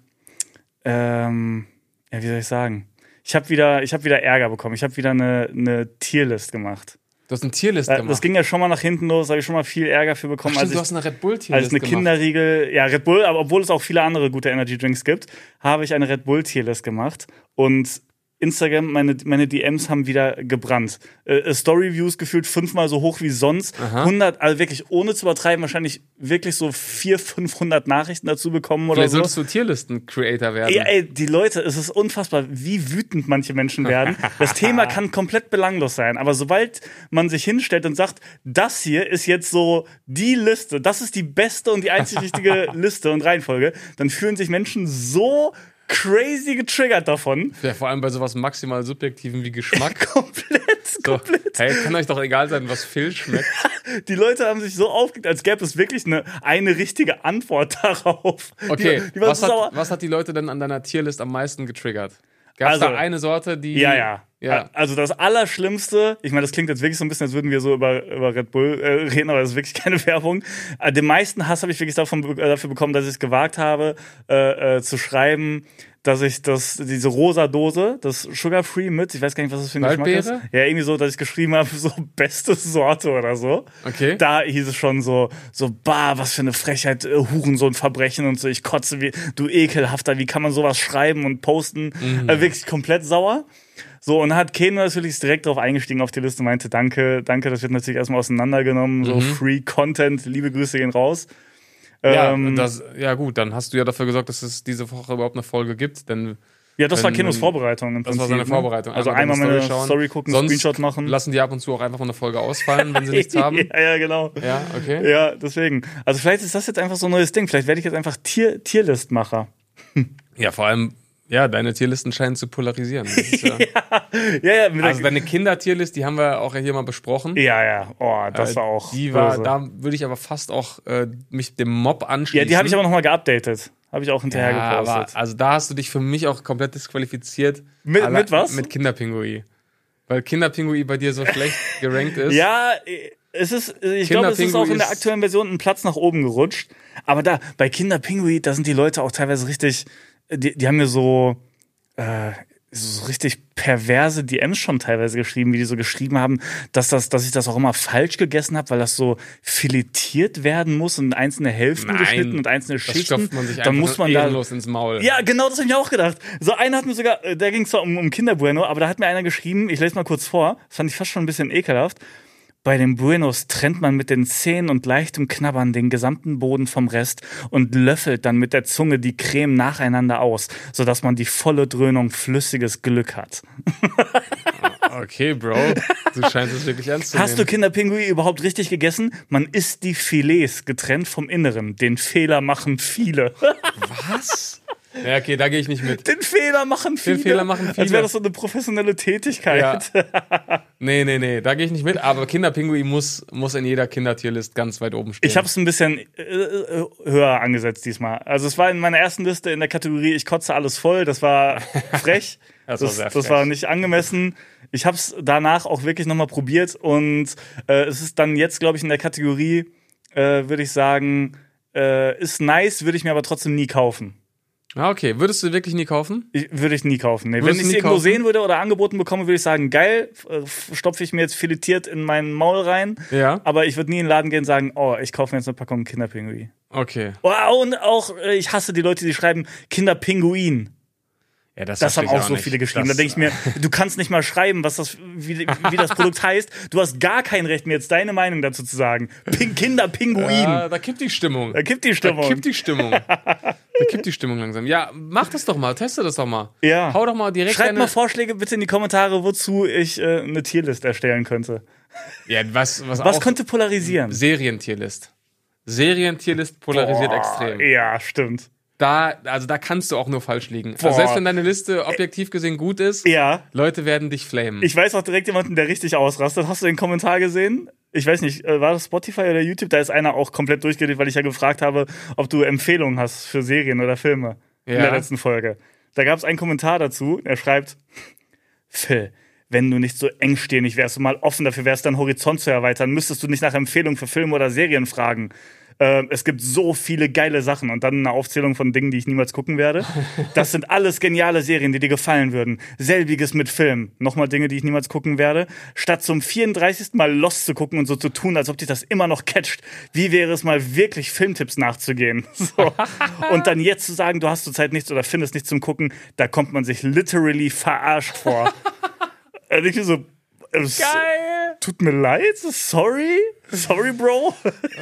ähm, ja, wie soll ich sagen? Ich habe wieder, ich habe wieder Ärger bekommen. Ich habe wieder eine, eine Tierlist gemacht. Du hast eine Tierlist Äh, gemacht. Das ging ja schon mal nach hinten los, da habe ich schon mal viel Ärger für bekommen. Ach, stimmt, als du ich, hast eine Red Bull als Tierlist eine gemacht. Kinderriegel, ja, Red Bull, aber obwohl es auch viele andere gute Energy Drinks gibt, habe ich eine Red Bull Tierlist gemacht. Und Instagram, meine, meine D Ms haben wieder gebrannt. Äh, Story-Views gefühlt fünfmal so hoch wie sonst. Aha. hundert, also wirklich ohne zu übertreiben, wahrscheinlich wirklich so vierhundert, fünfhundert Nachrichten dazu bekommen oder Vielleicht so. solltest du Tierlisten-Creator werden. Ja, ey, die Leute, es ist unfassbar, wie wütend manche Menschen werden. Das Thema kann komplett belanglos sein, aber sobald man sich hinstellt und sagt, das hier ist jetzt so die Liste, das ist die beste und die einzig richtige Liste und Reihenfolge, dann fühlen sich Menschen so crazy getriggert davon. Ja, vor allem bei sowas maximal Subjektiven wie Geschmack. komplett, So, komplett. hey, kann euch doch egal sein, was Phil schmeckt. Die Leute haben sich so aufgeregt, als gäbe es wirklich eine, eine richtige Antwort darauf. Okay, die, die waren was, so sauer. hat, was hat die Leute denn an deiner Tierlist am meisten getriggert? Gab es Also, da eine Sorte, die... Ja, ja, ja. Also das Allerschlimmste, ich meine, das klingt jetzt wirklich so ein bisschen, als würden wir so über, über Red Bull äh, reden, aber das ist wirklich keine Werbung. Äh, den meisten Hass habe ich wirklich davon, äh, dafür bekommen, dass ich es gewagt habe, äh, äh, zu schreiben, dass ich das, diese rosa Dose, das Sugar Free mit, ich weiß gar nicht, was das für ein Geschmack ist. Waldbeere? Ja, irgendwie so, dass ich geschrieben habe, so beste Sorte oder so. Okay. Da hieß es schon so, so, bah, was für eine Frechheit, äh, Hurensohn, Verbrechen und so, ich kotze, wie, du Ekelhafter, wie kann man sowas schreiben und posten? Mhm. Äh, wirklich komplett sauer. So, und dann hat Keno natürlich direkt drauf eingestiegen auf die Liste und meinte, danke, danke, das wird natürlich erstmal auseinandergenommen, so Mhm. Free Content, liebe Grüße gehen raus. Ja, Ähm, das, ja gut, dann hast du ja dafür gesorgt, dass es diese Woche überhaupt eine Folge gibt, denn ja, das war wenn- Kenos wenn- Vorbereitung im das Prinzip. war seine ne? Vorbereitung. Also Einmal einmal deine meine Story Story, schauen. gucken, Sonst Screenshot machen. lassen die ab und zu auch einfach mal eine Folge ausfallen, wenn sie nichts haben. ja, ja, genau. Ja, okay. Ja, deswegen. Also vielleicht ist das jetzt einfach so ein neues Ding. Vielleicht werde ich jetzt einfach Tier Tierlistmacher. Ja, vor allem, ja, deine Tierlisten scheinen zu polarisieren. Das ist ja, Ja, ja, mit also der, deine Kinder-Tierlist, die haben wir auch hier mal besprochen. ja, ja. Oh, das Äh, war auch. Die war, böse. da würde ich aber fast auch äh, mich dem Mob anschließen. Ja, die habe ich aber nochmal geupdatet. Habe ich auch hinterher ja, aber gepostet. also da hast du dich für mich auch komplett disqualifiziert. Mit- Alle- mit was? Mit Kinderpingui. Weil Kinderpingui bei dir so schlecht gerankt ist. Ja, es ist, ich glaube, es ist auch in der ist- aktuellen Version ein Platz nach oben gerutscht. Aber da, bei Kinderpingui, da sind die Leute auch teilweise richtig, die, die haben mir so, äh, so richtig perverse D Ms schon teilweise geschrieben, wie die so geschrieben haben, dass das, dass ich das auch immer falsch gegessen habe, weil das so filetiert werden muss und in einzelne Hälften Nein, geschnitten und einzelne Das Schichten. stopft man sich Dann einfach muss man da ehrenlos ins Maul. Ja, genau, das habe ich mir auch gedacht. So einer hat mir sogar, äh, da ging es zwar um, um Kinder Bueno, aber da hat mir einer geschrieben, ich lese mal kurz vor, das fand ich fast schon ein bisschen ekelhaft. Bei den Buenos trennt man mit den Zähnen und leichtem Knabbern den gesamten Boden vom Rest und löffelt dann mit der Zunge die Creme nacheinander aus, sodass man die volle Dröhnung flüssiges Glück hat. Okay, Bro. Du scheinst es wirklich ernst zu Hast du nehmen. Kinderpingui überhaupt richtig gegessen? Man isst die Filets getrennt vom Inneren. Den Fehler machen viele. Was? Ja, okay, da gehe ich nicht mit. Den Fehler machen viele. Fehler machen Als viele. wäre das so eine professionelle Tätigkeit. Ja. Nee, nee, nee, da gehe ich nicht mit. Aber Kinderpingui muss, muss in jeder Kindertierlist ganz weit oben stehen. Ich habe es ein bisschen äh, äh, höher angesetzt diesmal. Also es war in meiner ersten Liste in der Kategorie ich kotze alles voll. Das war frech. Das das, war sehr das frech. war nicht angemessen. Ich habe es danach auch wirklich nochmal probiert und äh, es ist dann jetzt, glaube ich, in der Kategorie, äh, würde ich sagen, äh, ist nice, würde ich mir aber trotzdem nie kaufen. Ah, okay. Würdest du wirklich nie kaufen? Ich, würde ich nie kaufen. Nee. Wenn Würdest ich du es nie irgendwo kaufen? sehen würde oder angeboten bekomme, würde ich sagen, geil, äh, stopfe ich mir jetzt filetiert in meinen Maul rein. Ja. Aber ich würde nie in den Laden gehen und sagen, oh, ich kaufe mir jetzt eine Packung Kinderpingui. Okay. Oh, und auch, äh, ich hasse die Leute, die schreiben Kinderpinguin. Ja, das Das haben verstehe ich auch so nicht. viele geschrieben. Das, Da denke ich mir, du kannst nicht mal schreiben, was das, wie, wie das Produkt heißt. Du hast gar kein Recht, mir jetzt deine Meinung dazu zu sagen. Pin Kinderpinguin. Ja, da kippt die Stimmung. Da kippt die Stimmung. Da kippt die Stimmung. Da kippt die Stimmung langsam. Ja, mach das doch mal, teste das doch mal. Ja. Hau doch mal direkt Schreibt deine... mal Vorschläge bitte in die Kommentare, wozu ich äh, eine Tierlist erstellen könnte. Ja, was, was, Was auch... könnte polarisieren? Serientierlist. Serientierlist polarisiert Boah, extrem. Ja, stimmt. Da, also da kannst du auch nur falsch liegen. Boah. Also selbst wenn deine Liste objektiv gesehen gut ist, Ja. Leute werden dich flamen. Ich weiß auch direkt jemanden, der richtig ausrastet. Hast du den Kommentar gesehen? Ich weiß nicht, äh, war das Spotify oder YouTube? Da ist einer auch komplett durchgedreht, weil ich ja gefragt habe, ob du Empfehlungen hast für Serien oder Filme in Ja. der letzten Folge. Da gab es einen Kommentar dazu, er schreibt, Phil, wenn du nicht so engstirnig wärst und mal offen dafür wärst, deinen Horizont zu erweitern, müsstest du nicht nach Empfehlungen für Filme oder Serien fragen. äh, es gibt so viele geile Sachen und dann eine Aufzählung von Dingen, die ich niemals gucken werde. Das sind alles geniale Serien, die dir gefallen würden. Selbiges mit Film. Nochmal Dinge, die ich niemals gucken werde. Statt zum vierunddreißigsten Mal Lost zu gucken und so zu tun, als ob dich das immer noch catcht. Wie wäre es mal wirklich Filmtipps nachzugehen? So. Und dann jetzt zu sagen, du hast zurzeit nichts oder findest nichts zum Gucken, da kommt man sich literally verarscht vor. Und ich bin so, es Geil! tut mir leid, sorry, sorry, Bro.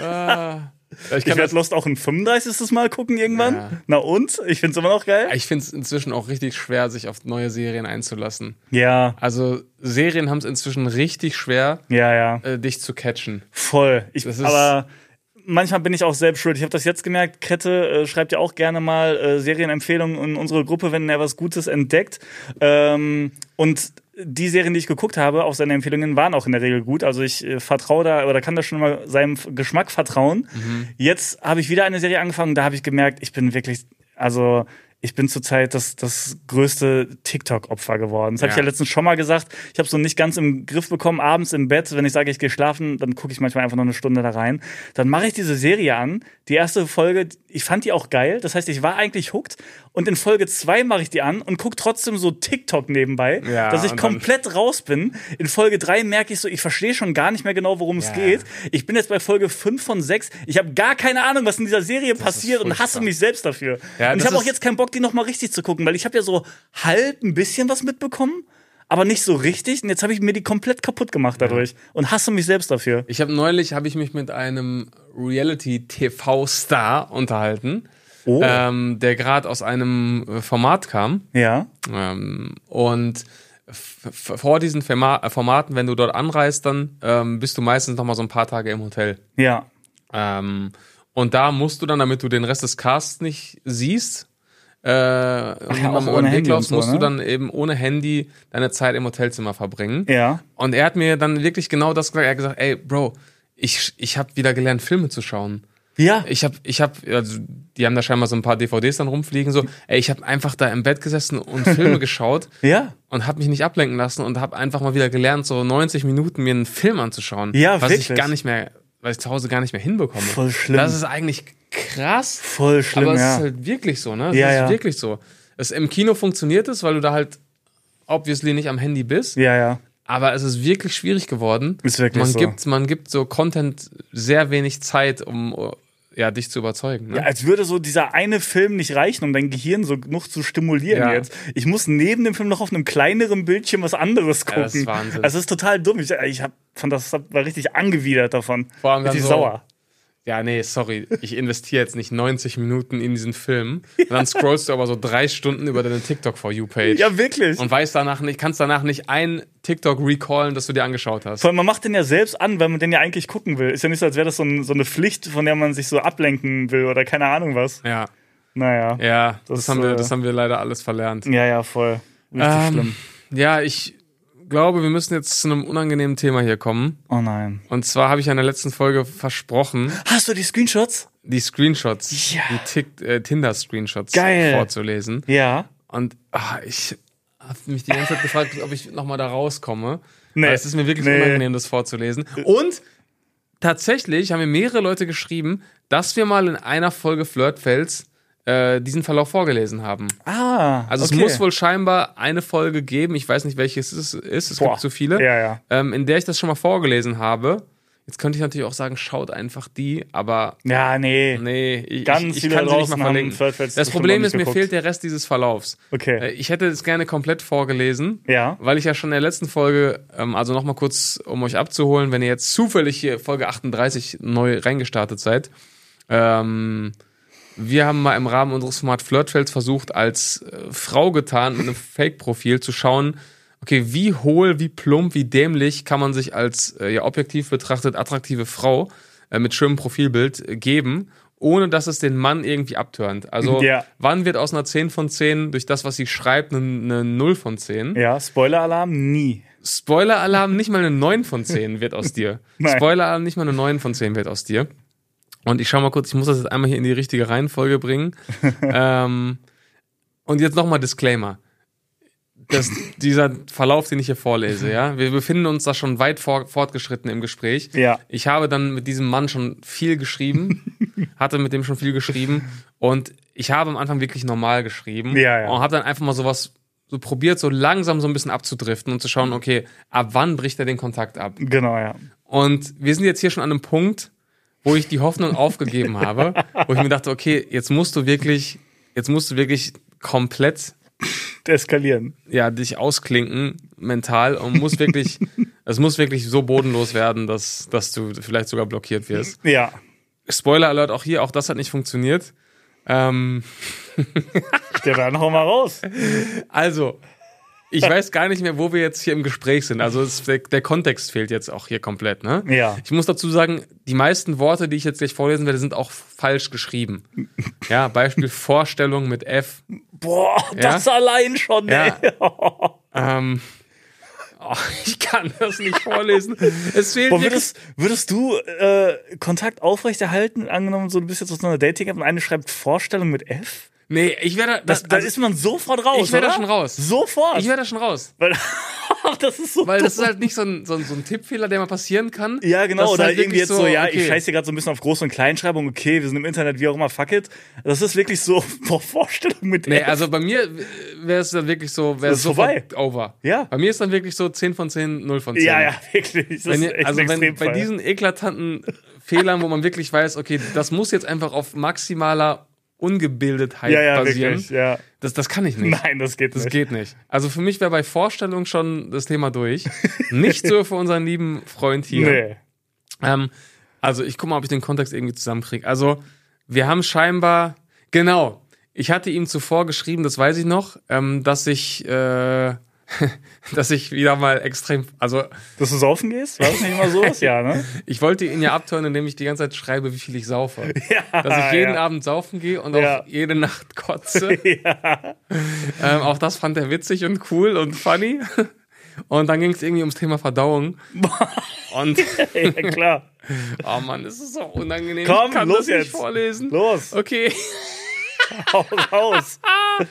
Ah, ich Ich kann werde das, Lost auch ein fünfunddreißigstes Mal gucken irgendwann. Ja. Na und? Ich find's immer noch geil. ich finde es inzwischen auch richtig schwer, sich auf neue Serien einzulassen. Ja, Also Serien haben es inzwischen richtig schwer, ja, ja. äh, dich zu catchen. Voll. Ich, Das ist- aber manchmal bin ich auch selbst schuld. Ich habe das jetzt gemerkt. Krette äh, schreibt ja auch gerne mal äh, Serienempfehlungen in unsere Gruppe, wenn er was Gutes entdeckt. Ähm, und die Serien, die ich geguckt habe, auf seine Empfehlungen, waren auch in der Regel gut. Also ich äh, vertraue da oder kann da schon mal seinem Geschmack vertrauen. Mhm. Jetzt habe ich wieder eine Serie angefangen. Da habe ich gemerkt, ich bin wirklich, also ich bin zurzeit das, das größte TikTok-Opfer geworden. Das habe Ja. ich ja letztens schon mal gesagt. Ich habe so nicht ganz im Griff bekommen, abends im Bett, wenn ich sage, ich gehe schlafen, dann gucke ich manchmal einfach noch eine Stunde da rein. Dann mache ich diese Serie an. Die erste Folge, ich fand die auch geil. Das heißt, ich war eigentlich hooked. Und in Folge zwei mache ich die an und gucke trotzdem so TikTok nebenbei, Ja, dass ich und dann- komplett raus bin. In Folge drei merke ich so, ich verstehe schon gar nicht mehr genau, worum es Ja. geht. Ich bin jetzt bei Folge fünf von sechs. Ich habe gar keine Ahnung, was in dieser Serie passiert und furchtbar. hasse mich selbst dafür. Ja, und ich das habe auch ist- jetzt keinen Bock, die nochmal richtig zu gucken, weil ich habe ja so halb ein bisschen was mitbekommen, aber nicht so richtig. Und jetzt habe ich mir die komplett kaputt gemacht dadurch und hasse mich selbst dafür. Ich habe neulich habe ich mich mit einem Reality-T V-Star unterhalten, Oh. ähm, der gerade aus einem äh, Format kam. Ja. Ähm, und f- f- vor diesen Forma äh, Formaten, wenn du dort anreist, dann ähm, bist du meistens noch mal so ein paar Tage im Hotel. Ja. Ähm, und da musst du dann, damit du den Rest des Casts nicht siehst, äh, und ja, niemandem auch über ohne den Weg Handy läufst, und so, musst du ne? dann eben ohne Handy deine Zeit im Hotelzimmer verbringen. Ja. Und er hat mir dann wirklich genau das gesagt. Er hat gesagt, ey, Bro, ich, ich habe wieder gelernt, Filme zu schauen. Ja. Ich habe, ich habe, also die haben da scheinbar so ein paar D V Ds dann rumfliegen, so, ey, ich habe einfach da im Bett gesessen und Filme geschaut Ja. und habe mich nicht ablenken lassen und habe einfach mal wieder gelernt, so neunzig Minuten mir einen Film anzuschauen, Ja, was wirklich. ich gar nicht mehr, was ich zu Hause gar nicht mehr hinbekomme. Voll schlimm. Das ist eigentlich krass, Voll schlimm, aber es ja. ist halt wirklich so, ne? Es Ja, ist ja. wirklich so. Es, im Kino funktioniert es, weil du da halt obviously nicht am Handy bist. Ja, ja. Aber es ist wirklich schwierig geworden. Ist wirklich man so. Gibt, man gibt so Content sehr wenig Zeit, um ja, dich zu überzeugen. Ne? Ja, als würde so dieser eine Film nicht reichen, um dein Gehirn so genug zu stimulieren Ja. jetzt. Ich muss neben dem Film noch auf einem kleineren Bildschirm was anderes gucken. das ist Wahnsinn. Also, das ist total dumm. Ich, ich hab, fand das war richtig angewidert davon. Vor allem dann richtig so- sauer. Ja, nee, sorry, ich investiere jetzt nicht neunzig Minuten in diesen Film. Und dann scrollst du aber so drei Stunden über deine TikTok-For You-Page. Ja, wirklich. Und weißt danach nicht, kannst danach nicht ein TikTok recallen, das du dir angeschaut hast. Vor allem, man macht den ja selbst an, weil man den ja eigentlich gucken will. Ist ja nicht so, als wäre das so, ein, so eine Pflicht, von der man sich so ablenken will oder keine Ahnung was. Ja, Naja. ja, das, Das, haben wir, äh, das haben wir leider alles verlernt. Ja, ja, voll. Richtig Ähm, schlimm. Ja, ich glaube, wir müssen jetzt zu einem unangenehmen Thema hier kommen. Oh nein. Und zwar habe ich in der letzten Folge versprochen, Hast du die Screenshots? die Screenshots, Ja. die Tik- äh, Tinder-Screenshots Geil. vorzulesen. Ja. Und ah, ich habe mich die ganze Zeit gefragt, ob ich nochmal da rauskomme. Nee. Weil es ist mir wirklich Nee. unangenehm, das vorzulesen. Und tatsächlich haben mir mehrere Leute geschrieben, dass wir mal in einer Folge Flirtfels äh, diesen Verlauf vorgelesen haben. Ah. Also okay. es muss wohl scheinbar eine Folge geben, ich weiß nicht, welche es ist, es Boah. gibt so viele, Ja, ja. ähm, in der ich das schon mal vorgelesen habe. Jetzt könnte ich natürlich auch sagen, schaut einfach die, aber Ja, nee. nee, ich, Ganz ich, ich viele kann sie nicht draußen mal haben verlinken. Flirtfels Das bestimmt Problem noch ist, nicht mir geguckt. fehlt der Rest dieses Verlaufs. Okay. Äh, Ich hätte es gerne komplett vorgelesen, Ja. weil ich ja schon in der letzten Folge, ähm, also nochmal kurz, um euch abzuholen, wenn ihr jetzt zufällig hier Folge achtunddreißig neu reingestartet seid, ähm, wir haben mal im Rahmen unseres Format Flirtfels versucht, als äh, Frau getan mit einem Fake-Profil zu schauen, okay, wie hohl, wie plump, wie dämlich kann man sich als äh, ja objektiv betrachtet attraktive Frau äh, mit schönem Profilbild äh, geben, ohne dass es den Mann irgendwie abturnt. Also Ja. wann wird aus einer zehn von zehn durch das, was sie schreibt, eine, eine null von zehn? Ja, Spoiler-Alarm, nie. Spoiler-Alarm, nicht mal eine neun von zehn wird aus dir. Nein. Spoiler-Alarm, nicht mal eine neun von zehn wird aus dir. Und ich schau mal kurz, ich muss das jetzt einmal hier in die richtige Reihenfolge bringen. ähm, und jetzt nochmal Disclaimer. das, dieser Verlauf, den ich hier vorlese, ja, wir befinden uns da schon weit vor, fortgeschritten im Gespräch. Ja. Ich habe dann mit diesem Mann schon viel geschrieben, hatte mit dem schon viel geschrieben und ich habe am Anfang wirklich normal geschrieben Ja, ja. und habe dann einfach mal sowas so probiert, so langsam so ein bisschen abzudriften und zu schauen, okay, ab wann bricht er den Kontakt ab? Genau, ja. Und wir sind jetzt hier schon an einem Punkt, wo ich die Hoffnung aufgegeben habe, wo ich mir dachte, okay, jetzt musst du wirklich, jetzt musst du wirklich komplett Eskalieren. ja, dich ausklinken mental und muss wirklich, es muss wirklich so bodenlos werden, dass, dass du vielleicht sogar blockiert wirst. Ja. Spoiler Alert, auch hier, auch das hat nicht funktioniert. Ähm, Der dann noch mal raus. also, ich weiß gar nicht mehr, wo wir jetzt hier im Gespräch sind. Also es, der, der Kontext fehlt jetzt auch hier komplett, ne? Ja. Ich muss dazu sagen, die meisten Worte, die ich jetzt gleich vorlesen werde, sind auch falsch geschrieben. Ja, Beispiel Vorstellung mit F. Boah, Ja? das allein schon, ey. Ja. Ähm, oh, ich kann das nicht vorlesen. Es fehlt Boah, wirklich. würdest, würdest du äh, Kontakt aufrechterhalten? Angenommen, so, du bist jetzt aus einer Dating-App und eine schreibt Vorstellung mit F? Nee, ich wäre da. Das, Das, da also, ist man sofort raus, ich wäre da oder? schon raus. Sofort. Ich wäre da schon raus. Weil, das ist so Weil das dumm. ist halt nicht so ein, so ein, so ein Tippfehler, der mal passieren kann. Ja, genau. Das ist Oder halt irgendwie wirklich jetzt so, ja, okay. ich scheiße hier gerade so ein bisschen auf Groß- und Kleinschreibung. Okay, wir sind im Internet, wie auch immer, fuck it. Das ist wirklich so, boah, Vorstellung mit Nee, F. also bei mir wäre es dann wirklich so, wäre Das es ist sofort vorbei. over. Ja. Bei mir ist dann wirklich so zehn von zehn, null von zehn. Ja, ja, wirklich. Das Wenn, ist ihr- echt also ein wenn bei Extremfall. diesen eklatanten Fehlern, wo man wirklich weiß, okay, das muss jetzt einfach auf maximaler Ungebildetheit ja, ja, basieren, wirklich, ja. das, das kann ich nicht. Nein, das geht Das nicht. geht nicht. Also für mich wäre bei Vorstellung schon das Thema durch. Nicht so für unseren lieben Freund hier. Nee. Ähm, also ich guck mal, ob ich den Kontext irgendwie zusammenkriege. Also wir haben scheinbar, genau, ich hatte ihm zuvor geschrieben, das weiß ich noch, ähm, dass ich, äh, dass ich wieder mal extrem, also Dass du saufen gehst? War das nicht immer so? Ja, ne? ich wollte ihn ja abtören, indem ich die ganze Zeit schreibe, wie viel ich saufe. Ja, Dass ich jeden ja. Abend saufen gehe und Ja. auch jede Nacht kotze. Ja. Ähm, auch das fand er witzig und cool und funny. Und dann ging es irgendwie ums Thema Verdauung. Und Ja, klar. oh Mann, das ist so unangenehm. Komm, ich kann los das nicht jetzt. vorlesen. Los, Okay, hau raus.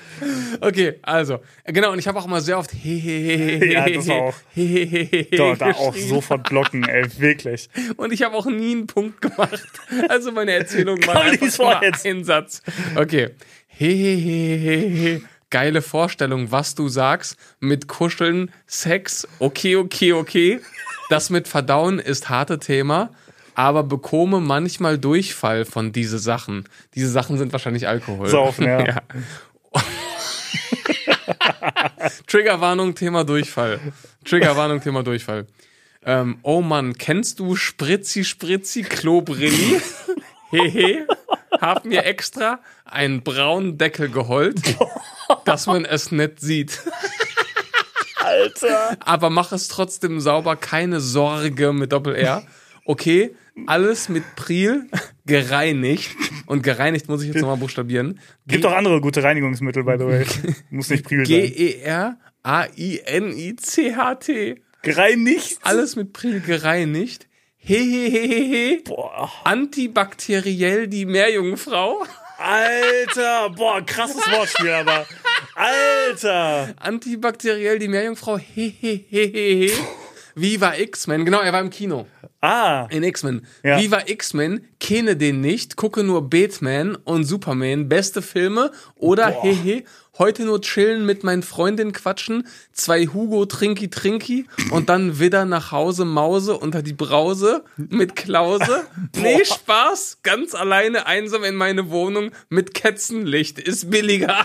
okay, also genau. Und ich habe auch immer sehr oft hehehehe. Ja, das auch. Hehehehe Doch, da auch geschrieben. sofort blocken, ey, wirklich. Und ich habe auch nie einen Punkt gemacht. Also meine Erzählung war Komm, einfach lies vor nur jetzt. ein Satz. Okay. Hehehehe. Geile Vorstellung, was du sagst. Mit Kuscheln, Sex, okay, okay, okay. Das mit Verdauen ist harte Thema, aber bekomme manchmal Durchfall von diese Sachen. Diese Sachen sind wahrscheinlich Alkohol. Saufen, ja. ja. Triggerwarnung, Thema Durchfall. Triggerwarnung, Thema Durchfall. Ähm, oh Mann, kennst du Spritzi Spritzi Klobrilli? Hehe. Hab mir extra einen braunen Deckel geholt, dass man es nicht sieht. Alter. Aber mach es trotzdem sauber, keine Sorge mit Doppel-R. Okay, alles mit Pril gereinigt. Und gereinigt muss ich jetzt nochmal buchstabieren. Gibt auch andere gute Reinigungsmittel, by the way. Muss nicht Priel sein. G E R A I N I C H T. Gereinigt? Alles mit Pril gereinigt. Hehehehe. Boah. Antibakteriell die Meerjungfrau. Alter. Boah, krasses Wortspiel, aber. Alter. Antibakteriell die Meerjungfrau. Hehehehe. Viva X-Men. Genau, er war im Kino. Ah. In X-Men. Ja. Viva X-Men, kenne den nicht, gucke nur Batman und Superman, beste Filme oder Boah. hehe, heute nur chillen mit meinen Freundinnen quatschen, zwei Hugo Trinki Trinki und dann wieder nach Hause Mause unter die Brause mit Klause. Nee, Spaß, ganz alleine einsam in meine Wohnung mit Kerzenlicht, ist billiger.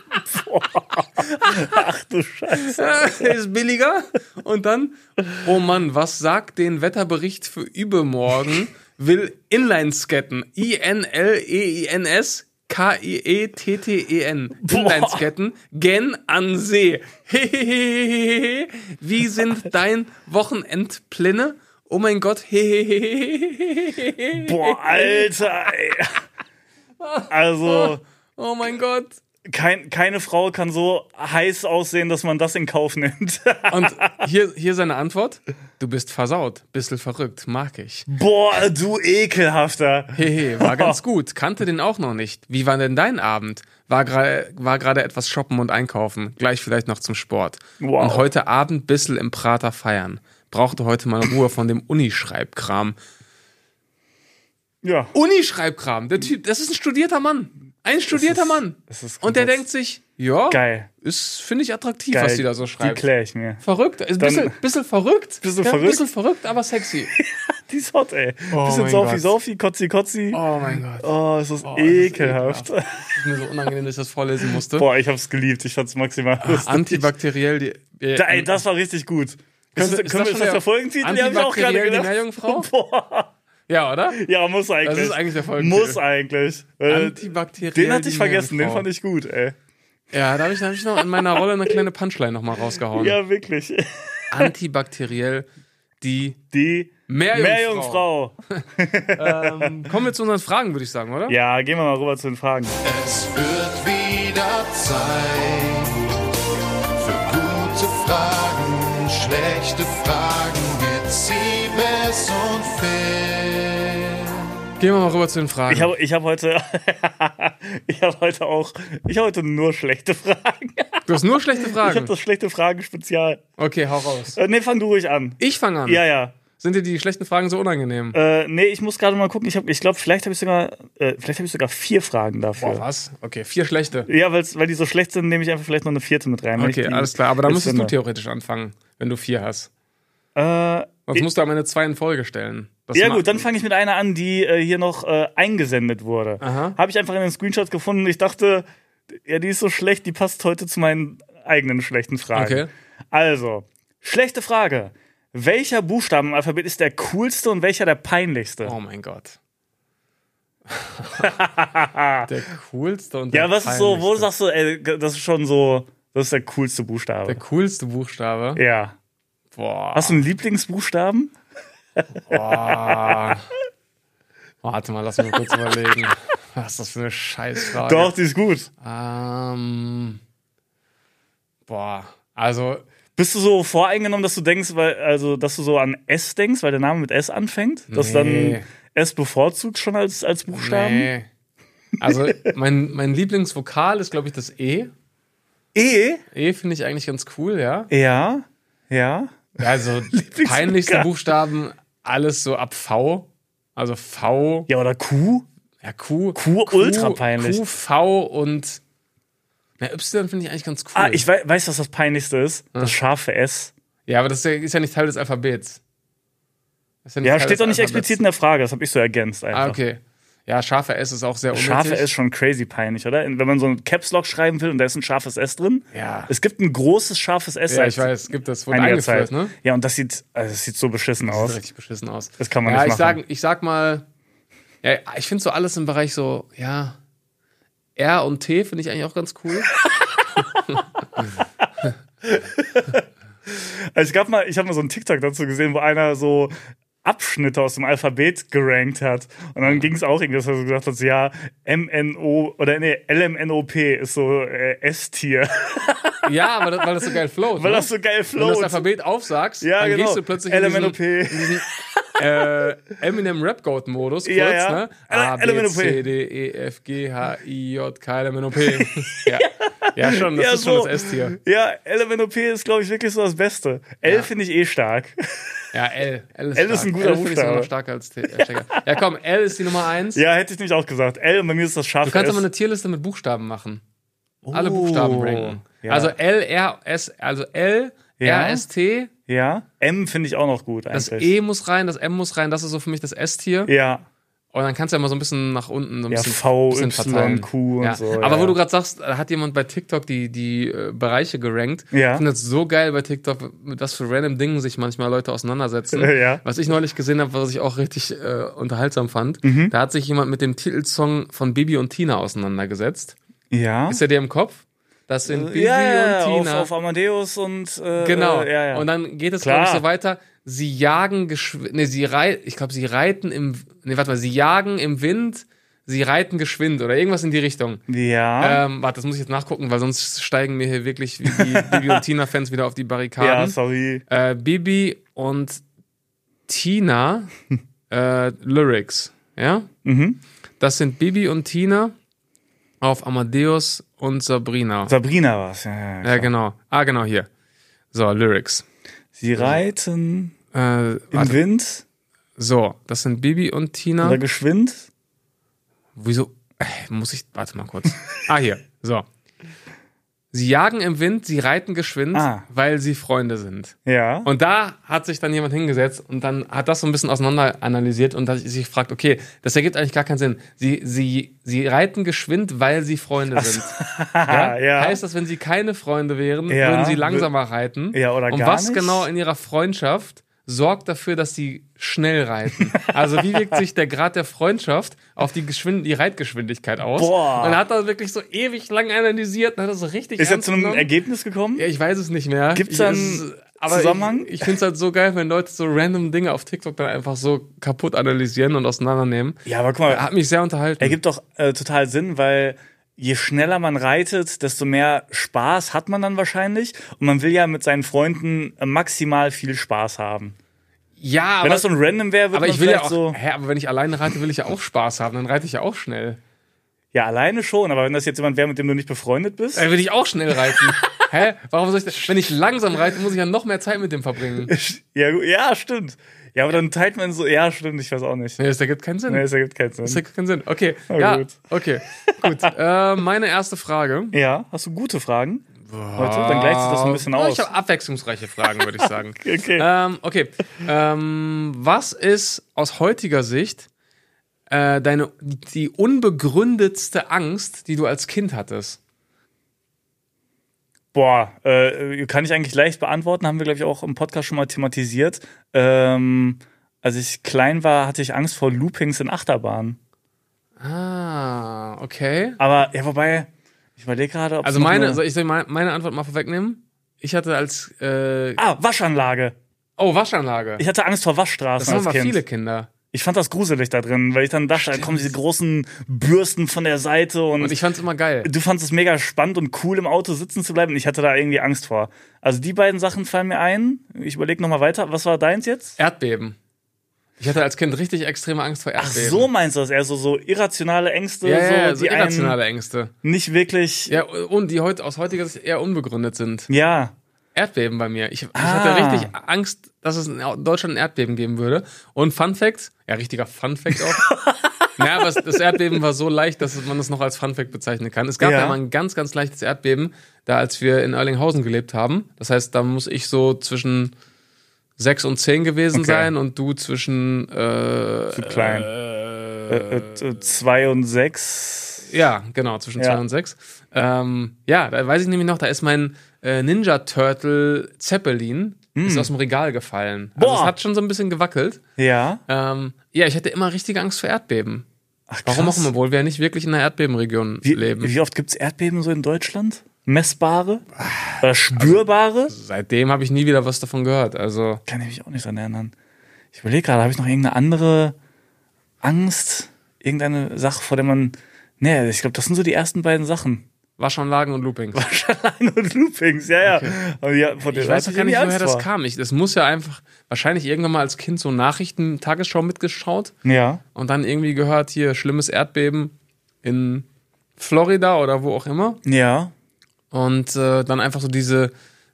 Ach du Scheiße. Ist billiger. Und dann, oh Mann, was sagt den Wetterbericht für übermorgen? Will Inlineskaten. I N L E I N S K I E T T E N. Inlineskaten. Gen an See. Hehehehe. Wie sind dein Wochenendpläne? Oh mein Gott. Hehehehe. Boah, Alter, ey. Also, Oh mein Gott. kein, keine Frau kann so heiß aussehen, dass man das in Kauf nimmt. Und hier, hier seine Antwort. Du bist versaut, bisschen verrückt, mag ich. Boah, du ekelhafter. Hehe, war ganz gut, kannte den auch noch nicht. Wie war denn dein Abend? War gerade war gerade etwas shoppen und einkaufen, gleich vielleicht noch zum Sport. Wow. Und heute Abend bissel im Prater feiern. Brauchte heute mal Ruhe von dem Unischreibkram. Ja. Unischreibkram, der Typ, das ist ein studierter Mann. Ein studierter ist, Mann. das ist Und der komplett- denkt sich, ja, Geil. ist, finde ich attraktiv, Geil. was die da so Die schreibt. klär ich mir. Verrückt, ist ein Dann- bisschen, bisschen verrückt. Bisschen ja, verrückt. Bisschen verrückt, aber sexy. Die ist hot, ey. Oh Bisschen mein Saufi, Gott. Saufi, Kotzi, Kotzi. Oh mein Gott. Oh, es ist Oh, das ist ekelhaft. ekelhaft. Das ist mir so unangenehm, dass ich das vorlesen musste. Boah, ich hab's geliebt. Ich fand's maximal lustig. Antibakteriell, die. äh, Da, ey, das war richtig gut. Können, Ist- wir- ist können das wir schon das der der Folgentitel? Den hab ich auch gerade Antibakteriell die gedacht. Meerjungfrau? Boah. Ja, oder? Ja, muss eigentlich. Das ist eigentlich der Folgentitel. Muss eigentlich. Äh, Antibakteriell. Den hatte die ich vergessen, den Meerjungfrau. fand ich gut, ey. Ja, da habe ich, da hab ich noch in meiner Rolle eine kleine Punchline nochmal rausgehauen. Ja, wirklich. Antibakteriell die Die Meerjungfrau. Meerjungfrau. Ähm, kommen wir zu unseren Fragen, würde ich sagen, oder? Ja, gehen wir mal rüber zu den Fragen. Es wird wieder Zeit für gute Fragen, schlechte Fragen mit Siebes und Phil. Gehen wir mal rüber zu den Fragen. Ich habe ich hab heute, ich habe heute auch, ich habe heute nur schlechte Fragen. du hast nur schlechte Ich Fragen. habe das schlechte Fragen-Spezial. Okay, hau raus. Äh, nee, fang du ruhig an. Ich fange an. Ja, ja. Sind dir die schlechten Fragen so unangenehm? Äh, nee, ich muss gerade mal gucken. Ich, hab- ich glaube, vielleicht habe ich sogar, äh, vielleicht habe ich sogar vier Fragen dafür. Boah, was? Okay, vier schlechte. Ja, weil's, weil die so schlecht sind, nehme ich einfach vielleicht noch eine vierte mit rein. wenn ich Okay, die alles klar. Aber da jetzt müsstest du finde. theoretisch anfangen, wenn du vier hast. Äh, Sonst musst du am Ende zwei in Folge stellen. Das ja ma- gut, dann fange ich mit einer an, die äh, hier noch äh, eingesendet wurde. Aha. Habe ich einfach in den Screenshots gefunden. Ich dachte, ja, die ist so schlecht, die passt heute zu meinen eigenen schlechten Fragen. Okay. Also, schlechte Frage. Welcher Buchstaben im Alphabet ist der coolste und welcher der peinlichste? Oh mein Gott. Der coolste und der ja, was ist so, wo peinlichste. sagst du, ey, das ist schon so, das ist der coolste Buchstabe. Der coolste Buchstabe? ja. Boah. Hast du einen Lieblingsbuchstaben? Boah. Warte mal, lass mich mal kurz überlegen. Was ist das für eine Scheißfrage? Doch, die ist gut. Ähm, boah, also, Bist du so voreingenommen, dass du denkst, weil, also, dass du so an S denkst, weil der Name mit S anfängt? Dass Nee. dann S bevorzugt schon als, als Buchstaben? nee. Also, mein, mein Lieblingsvokal ist, glaube ich, das E. E? E finde ich eigentlich ganz cool, ja. Ja. Ja. Also, peinlichste Buchstaben, alles so ab V. Also V, Ja, oder Q? ja, Q. Q, ultra peinlich. Q, V und ja, Y finde ich eigentlich ganz cool. Ah, ich wei weiß, was das Peinlichste ist. Das scharfe S. Ja, aber das ist ja, ist ja nicht Teil des Alphabets. Das ist nicht Ja, Teil steht des doch nicht Alphabets. explizit in der Frage. Das habe ich so ergänzt einfach. Ah, okay. Ja, scharfe S ist auch sehr unnötig. Scharfe S ist schon crazy peinlich, oder? Wenn man so ein Caps Lock schreiben will und da ist ein scharfes S drin. Ja. Es gibt ein großes scharfes S. Ja, seit ich weiß, es gibt das, wurde einiger eingeführt, Zeit. ne? Ja, und das sieht, also das sieht so beschissen Das aus. sieht richtig beschissen aus. Das kann man ja, nicht ich machen. sag, ich sag mal, ja, ich finde so alles im Bereich so, ja, R und T finde ich eigentlich auch ganz cool. Also es gab mal, ich habe mal so einen TikTok dazu gesehen, wo einer so Abschnitte aus dem Alphabet gerankt hat. Und dann ging es auch irgendwie, dass er so gesagt hat, so, ja, M N O oder nee, L M N O P ist so äh, S-Tier. Ja, weil das, weil das so geil float. Weil ne? das so geil Wenn du das float. Alphabet aufsagst, Ja, dann genau. gehst du plötzlich L in M N O diesen, P. in diesen äh, Eminem Rap Goat Modus kurz, Ja, ja. ne? L- A, B, L M N O P. C, D, E, F, G, H, I, J, K, L, M, N, O, P. ja. ja, schon, das Ja, ist schon so. das S-Tier. Ja, L M N O P ist, glaube ich, wirklich so das Beste. L Ja. finde ich eh stark. Ja, L. L ist, L ist stark. ein guter L finde ich sogar Buchstabe. noch stärker als T. Äh, stärker. Ja, komm, L ist die Nummer eins. Ja, hätte ich nämlich auch gesagt. L und bei mir ist das scharfe Du kannst S. aber eine Tierliste mit Buchstaben machen. Alle Oh. Buchstaben bringen. Ja. Also L, R, S, also L, Ja. R, S, T. Ja, M finde ich auch noch gut eigentlich. Das E muss rein, das M muss rein, das ist so für mich das S-Tier. Ja, Und dann kannst du ja mal so ein bisschen nach unten so ein ja bisschen, V, bisschen Y, verteilen. Q und ja. so. Aber ja. wo du gerade sagst, da hat jemand bei TikTok die, die äh, Bereiche gerankt. Ja. Ich finde das so geil bei TikTok, mit was für random Dingen sich manchmal Leute auseinandersetzen. Ja. Was ich neulich gesehen habe, was ich auch richtig äh, unterhaltsam fand, Mhm. da hat sich jemand mit dem Titelsong von Bibi und Tina auseinandergesetzt. Ja. Ist der dir im Kopf? Das sind Bibi ja, ja, und auf, Tina. auf Amadeus und äh, Genau. Äh, ja, ja. Und dann geht es, Klar. glaube ich, so weiter. Sie jagen, geschw- nee, sie reiten, ich glaube, sie reiten im, nee, warte mal, sie jagen im Wind, sie reiten geschwind oder irgendwas in die Richtung. Ja. Ähm, warte, das muss ich jetzt nachgucken, weil sonst steigen mir hier wirklich wie die Bibi und Tina-Fans wieder auf die Barrikaden. Ja, sorry. Äh, Bibi und Tina äh, Lyrics, ja? Mhm. Das sind Bibi und Tina auf Amadeus und Sabrina. Sabrina war's, ja, ja, Ja, klar. genau. Ah, genau, hier. So, Lyrics. Sie reiten Äh, im warte. Wind So, das sind Bibi und Tina. oder geschwind. Wieso? Äh, muss ich. Warte mal kurz. Ah, hier. So. Sie jagen im Wind, sie reiten geschwind, Ah. weil sie Freunde sind. Ja. Und da hat sich dann jemand hingesetzt und dann hat das so ein bisschen auseinander analysiert und hat sich gefragt, okay, das ergibt eigentlich gar keinen Sinn. Sie, sie, sie reiten geschwind, weil sie Freunde sind. Ja? ja. Heißt das, wenn sie keine Freunde wären, Ja. würden sie langsamer reiten? Ja, oder und gar was nicht? genau in ihrer Freundschaft sorgt dafür, dass sie schnell reiten? Also wie wirkt sich der Grad der Freundschaft auf die, Geschwind die Reitgeschwindigkeit aus? Boah. Und er hat das wirklich so ewig lang analysiert und hat das so richtig Ist er ernst zu einem genommen. Ergebnis gekommen? Ja, ich weiß es nicht mehr. Gibt's Ich- da es- einen aber Zusammenhang? Ich, ich finde es halt so geil, wenn Leute so random Dinge auf TikTok dann einfach so kaputt analysieren und auseinandernehmen. Ja, aber guck mal, Hat mich sehr unterhalten. ergibt doch äh, total Sinn, weil je schneller man reitet, desto mehr Spaß hat man dann wahrscheinlich. Und man will ja mit seinen Freunden äh, maximal viel Spaß haben. ja, Wenn aber, das so ein Random wäre, würde aber man ich will ja vielleicht auch, so... hä, aber wenn ich alleine reite, will ich ja auch Spaß haben. Dann reite ich ja auch schnell. Ja, alleine schon, aber wenn das jetzt jemand wäre, mit dem du nicht befreundet bist... Dann will ich auch schnell reiten. Hä? Warum soll ich das? Wenn ich langsam reite, muss ich ja noch mehr Zeit mit dem verbringen. Ja, gu- ja, stimmt. Ja, aber dann teilt man so... Ja, stimmt, ich weiß auch nicht. Nee, das ergibt keinen Sinn. Nee, das ergibt keinen Das Sinn. ergibt keinen Sinn. Okay, Na ja, gut. okay, gut. Äh, meine erste Frage. Ja, hast du gute Fragen heute? Dann gleicht sich das ein bisschen Ja, aus. Ich habe abwechslungsreiche Fragen, würde ich sagen. Okay. Ähm, okay. Ähm, was ist aus heutiger Sicht äh, deine die unbegründetste Angst, die du als Kind hattest? Boah, äh, kann ich eigentlich leicht beantworten, haben wir, glaube ich, auch im Podcast schon mal thematisiert. Ähm, als ich klein war, hatte ich Angst vor Loopings in Achterbahnen. Ah, okay. Aber, ja, wobei, ich überlege gerade, ob Also meine, soll ich soll meine, meine Antwort mal vorwegnehmen? Ich hatte als äh, Ah, Waschanlage. oh Waschanlage. Ich hatte Angst vor Waschstraßen Das haben als aber Kind. viele Kinder. Ich fand das gruselig da drin, weil ich dann dachte, da kommen diese großen Bürsten von der Seite und, Und ich fand's immer geil. du fandest es mega spannend und cool, im Auto sitzen zu bleiben. Und ich hatte da irgendwie Angst vor. Also die beiden Sachen fallen mir ein. Ich überlege nochmal weiter. Was war deins jetzt? Erdbeben. Ich hatte als Kind richtig extreme Angst vor Ach, Erdbeben. so meinst du das? Eher so, so irrationale Ängste, ja, ja, ja, so, so die einen irrationale Ängste. nicht wirklich. Ja, und die heute aus heutiger Sicht eher unbegründet sind. Ja. Erdbeben bei mir. Ich, ich Ah. hatte richtig Angst, dass es in Deutschland ein Erdbeben geben würde. Und Fun Fact, ja, richtiger Fun Fact auch. Naja, aber es- das Erdbeben war so leicht, dass man das noch als Fun Fact bezeichnen kann. Es gab Ja. ja mal ein ganz, ganz leichtes Erdbeben, da als wir in Erlinghausen gelebt haben. Das heißt, da muss ich so zwischen sechs und zehn gewesen Okay. sein und du zwischen äh, Zu klein. Äh, Äh, äh, zwei und sechs. Ja, genau, zwischen Ja. zwei und sechs. Ähm, ja, da weiß ich nämlich noch, da ist mein äh, Ninja Turtle Zeppelin ist aus dem Regal gefallen. Also Boah. es hat schon so ein bisschen gewackelt. Ja. Ähm, ja, ich hatte immer richtige Angst vor Erdbeben. Ach, Warum auch krass. immer, obwohl wir ja nicht wirklich in einer Erdbebenregion Wie, leben. wie oft gibt's Erdbeben so in Deutschland? Messbare? Oder spürbare? Seitdem habe ich nie wieder was davon gehört. Also, Kann ich mich auch nicht dran erinnern. Ich überlege gerade, habe ich noch irgendeine andere Angst? Irgendeine Sache, vor der man... Nee, ich glaube, das sind so die ersten beiden Sachen. Waschanlagen und Loopings. Waschanlagen und Loopings, ja, ja. Aber ja, von Ich denen weiß hatte auch gar nicht, irgendwie woher Angst das vor. kam. Ich, das muss ja einfach, wahrscheinlich irgendwann mal als Kind so Nachrichten, Tagesschau mitgeschaut Ja. und dann irgendwie gehört, hier, schlimmes Erdbeben in Florida oder wo auch immer. Ja. Und äh, dann einfach so diese,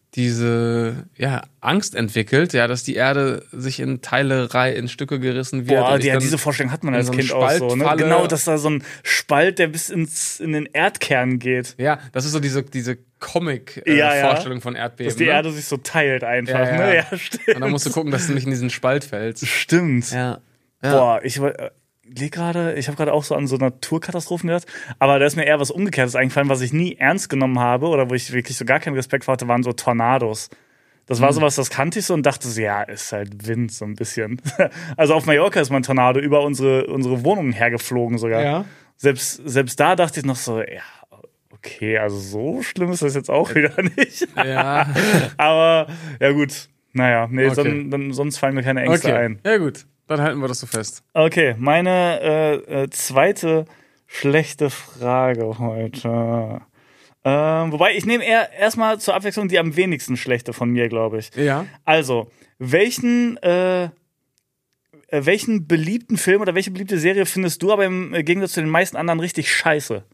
diese ja, Angst entwickelt, ja, dass die Erde sich in Teilerei, in Stücke gerissen wird. Boah, und ich ja, dann diese Vorstellung hat man in als so einen Kind auch so, ne? Spalt falle. Genau, dass da so ein Spalt, der bis ins, in den Erdkern geht. Ja, das ist so diese, diese Ja, ja. Comic-Vorstellung von Erdbeben. Dass die ne? Erde sich so teilt einfach, Ja, ja. ne? Ja, stimmt. Und dann musst du gucken, dass du nicht in diesen Spalt fällst. Stimmt. Ja. ja. Boah, ich äh, leg gerade, ich habe gerade auch so an so Naturkatastrophen gedacht, aber da ist mir eher was Umgekehrtes eingefallen, was ich nie ernst genommen habe oder wo ich wirklich so gar keinen Respekt vor hatte, waren so Tornados. Das war sowas, das kannte ich so und dachte so, ja, ist halt Wind so ein bisschen. Also auf Mallorca ist mal ein Tornado über unsere, unsere Wohnung hergeflogen sogar. Ja. Selbst, selbst da dachte ich noch so, ja, okay, also so schlimm ist das jetzt auch wieder nicht. Ja. Aber ja gut, naja, nee, Okay. son, dann, sonst fallen mir keine Ängste Okay. ein. Ja, gut. Dann halten wir das so fest. Okay, meine äh, äh, zweite Schlechte Frage heute. Ähm, wobei, ich nehme eher erstmal zur Abwechslung die am wenigsten schlechte von mir, glaube ich. Ja. Also, welchen, äh, welchen beliebten Film oder welche beliebte Serie findest du aber im Gegensatz zu den meisten anderen richtig scheiße?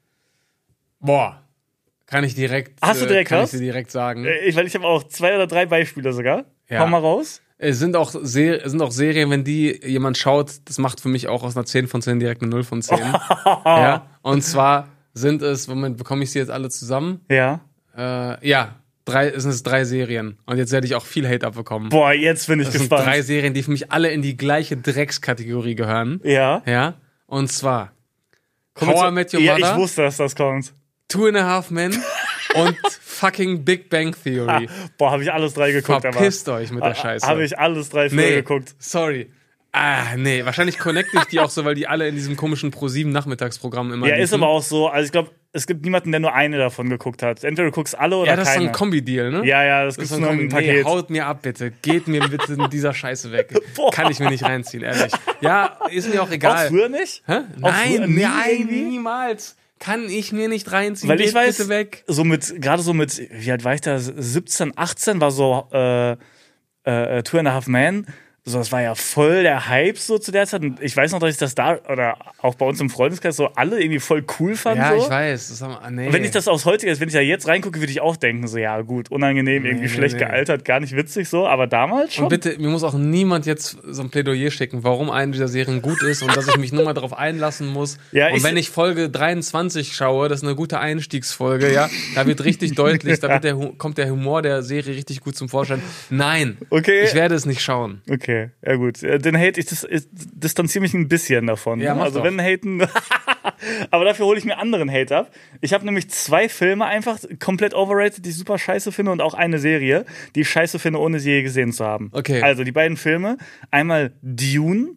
Boah. Kann ich direkt, Hast du direkt äh, kann was? ich dir direkt sagen. Ich, weil ich habe auch zwei oder drei Beispiele sogar. Ja. Hau mal raus. Es sind auch, Ser- es sind auch Serien, wenn die jemand schaut, das macht für mich auch aus einer zehn von zehn direkt eine null von zehn. Ja. Und zwar sind es, Moment, bekomme ich sie jetzt alle zusammen? Ja. Äh, ja, drei, es sind drei Serien. Und jetzt werde ich auch viel Hate abbekommen. Boah, jetzt bin ich Das sind gespannt. drei Serien, die für mich alle in die gleiche Dreckskategorie gehören. Ja. Ja. Und zwar Komm, How I jetzt- Met Your ja, Mother, ich wusste, dass das kommt. Two and a Half Men und fucking Big Bang Theory. Boah, habe ich alles drei geguckt. Verpisst euch mit der aber Scheiße. Habe ich alles drei früher nee, geguckt. sorry. Ah, nee, wahrscheinlich connecte ich die auch so, weil die alle in diesem komischen Pro sieben Nachmittagsprogramm immer Ja, ist liefen. aber auch so. Also ich glaube, es gibt niemanden, der nur eine davon geguckt hat. Entweder du guckst alle oder Ja, das ist so keine. ein Kombi-Deal, ne? ja, ja, das, Das gibt's ist so ein nur Kombi. im Nee, Paket. haut mir ab, bitte. Geht mir bitte in dieser Scheiße weg. Boah. Kann ich mir nicht reinziehen, ehrlich. Ja, ist mir auch egal. Auch früher nicht? Hä? Auch Nein, früher nie nein, irgendwie? niemals. Kann ich mir nicht reinziehen. Weil ich Geht weiß, bitte weg. so mit, gerade so mit, wie alt war ich da? siebzehn, achtzehn war so äh, äh, Two and a Half Men. So, das war ja voll der Hype so zu der Zeit. Und ich weiß noch, dass ich das da, oder auch bei uns im Freundeskreis, so alle irgendwie voll cool fanden. Ja, so. ich weiß. Das haben, ah, nee. Und wenn ich das aus heutiger, wenn ich da jetzt reingucke, würde ich auch denken, so, ja, gut, unangenehm, irgendwie nee, schlecht nee. gealtert, gar nicht witzig so, aber damals schon. Und bitte, mir muss auch niemand jetzt so ein Plädoyer schicken, warum eine dieser Serien gut ist und dass ich mich nur mal darauf einlassen muss. Ja, und ich- wenn ich Folge dreiundzwanzig schaue, das ist eine gute Einstiegsfolge, ja, da wird richtig deutlich, da wird der, Hu- kommt der Humor der Serie richtig gut zum Vorschein. Nein, Okay. ich werde es nicht schauen. Okay, ja gut. Äh, Den Hate, ich dis ich distanziere mich ein bisschen davon. Ja, ne? mach Also doch. wenn Haten. Aber dafür hole ich mir anderen Hate ab. Ich habe nämlich zwei Filme einfach komplett overrated, die ich super scheiße finde, und auch eine Serie, die ich scheiße finde, ohne sie je gesehen zu haben. Okay. Also die beiden Filme. Einmal Dune.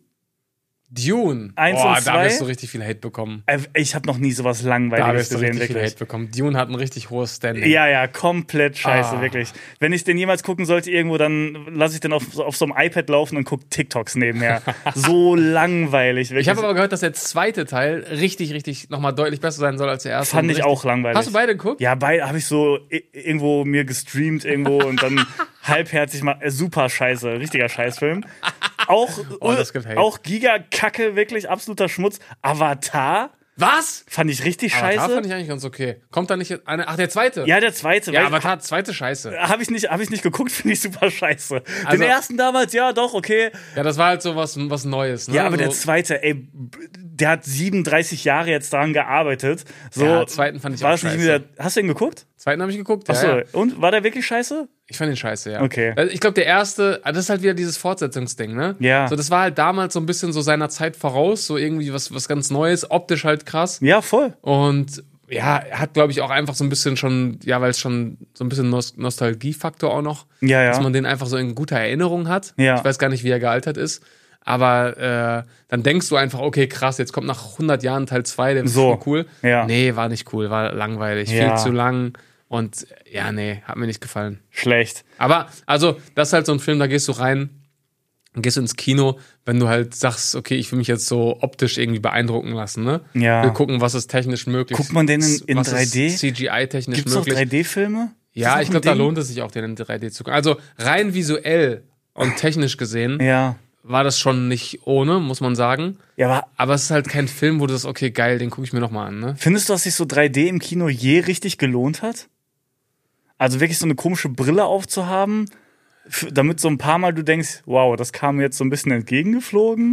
Dune. Eins Boah, und da zwei? wirst du richtig viel Hate bekommen. Äh, Ich habe noch nie sowas Da Langweiliges wirst du gesehen, richtig viel wirklich. Hate bekommen. Dune hat ein richtig hohes Standing. Ja, ja, komplett scheiße, Ah. wirklich. Wenn ich den jemals gucken sollte irgendwo, dann lasse ich den auf, auf so einem iPad laufen und gucke TikToks nebenher. So langweilig, wirklich. Ich habe aber gehört, dass der zweite Teil richtig, richtig nochmal deutlich besser sein soll als der erste. Fand Und ich richtig- auch langweilig. Hast du beide geguckt? Ja, beide habe ich so i- irgendwo mir gestreamt irgendwo und dann halbherzig mal äh, super scheiße, richtiger Scheißfilm. Auch Oh, das gibt Hate. auch Giga-Kacke, wirklich absoluter Schmutz. Avatar Was? fand ich richtig Avatar scheiße. fand ich eigentlich ganz okay. Kommt da nicht eine. Ach, der zweite? Ja, der zweite. Ja, weil- Avatar, zweite Scheiße. Habe ich nicht, habe ich nicht geguckt, finde ich super scheiße. Also- Den ersten damals, ja, doch, okay. Ja, das war halt so was, was Neues, ne? Ja, aber so, der zweite, ey, b- der hat siebenunddreißig Jahre jetzt daran gearbeitet. So, Ja, zweiten fand ich war auch das nicht scheiße. wieder. Hast du ihn geguckt? Zweiten habe ich geguckt, ja. Achso, ja. und war der wirklich scheiße? Ich fand den scheiße, ja. Okay. Weil Ich glaube, der erste, ah, das ist halt wieder dieses Fortsetzungsding, ne? Ja. So, das war halt damals so ein bisschen so seiner Zeit voraus, so irgendwie was, was ganz Neues, optisch halt krass. Ja, voll. Und ja, er hat, glaube ich, auch einfach so ein bisschen schon, ja, weil es schon so ein bisschen Nost- Nostalgiefaktor auch noch, Ja, ja. dass man den einfach so in guter Erinnerung hat. Ja. Ich weiß gar nicht, wie er gealtert ist. Aber äh, dann denkst du einfach, okay, krass, jetzt kommt nach hundert Jahren Teil zwei, der ist So. schon cool. Ja. Nee, war nicht cool, war langweilig, Ja. viel zu lang. Und ja, nee, hat mir nicht gefallen. Schlecht. Aber, also, das ist halt so ein Film, da gehst du rein, gehst du ins Kino, wenn du halt sagst, okay, ich will mich jetzt so optisch irgendwie beeindrucken lassen, ne? Ja. Wir gucken, was ist technisch möglich. Guckt man den in- in was drei D? Ist C G I-technisch Gibt's noch möglich. drei D-Filme? Ja, ich glaube, da lohnt es sich auch, den in drei D zu gucken. Also, rein visuell und technisch gesehen Ja. war das schon nicht ohne, muss man sagen. Ja, aber Aber es ist halt kein Film, wo du sagst, okay, geil, den gucke ich mir nochmal an, ne? findest du, dass sich so drei D im Kino je richtig gelohnt hat? Also wirklich so eine komische Brille aufzuhaben, f- damit so ein paar Mal du denkst, wow, das kam mir jetzt so ein bisschen entgegengeflogen.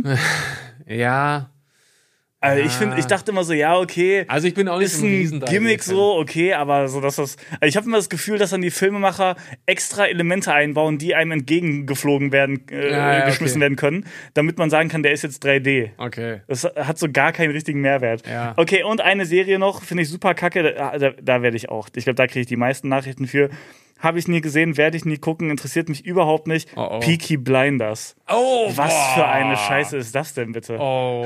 Ja. Also ich finde, ich dachte immer so, ja, okay, Also, ich bin auch nicht ist so ein ein riesen Gimmick drei D-Fan. so, okay, aber so, dass das. Also ich habe immer das Gefühl, dass dann die Filmemacher extra Elemente einbauen, die einem entgegengeflogen werden, äh, Ja, ja, geschmissen okay. werden können, damit man sagen kann, der ist jetzt drei D. Okay. Das hat so gar keinen richtigen Mehrwert. Ja. Okay, und eine Serie noch, finde ich super kacke, da, da, da werde ich auch. Ich glaube, da kriege ich die meisten Nachrichten für. Habe ich nie gesehen, werde ich nie gucken, interessiert mich überhaupt nicht. Oh, oh. Peaky Blinders. Oh, Was boah. für eine Scheiße ist das denn bitte? Oh.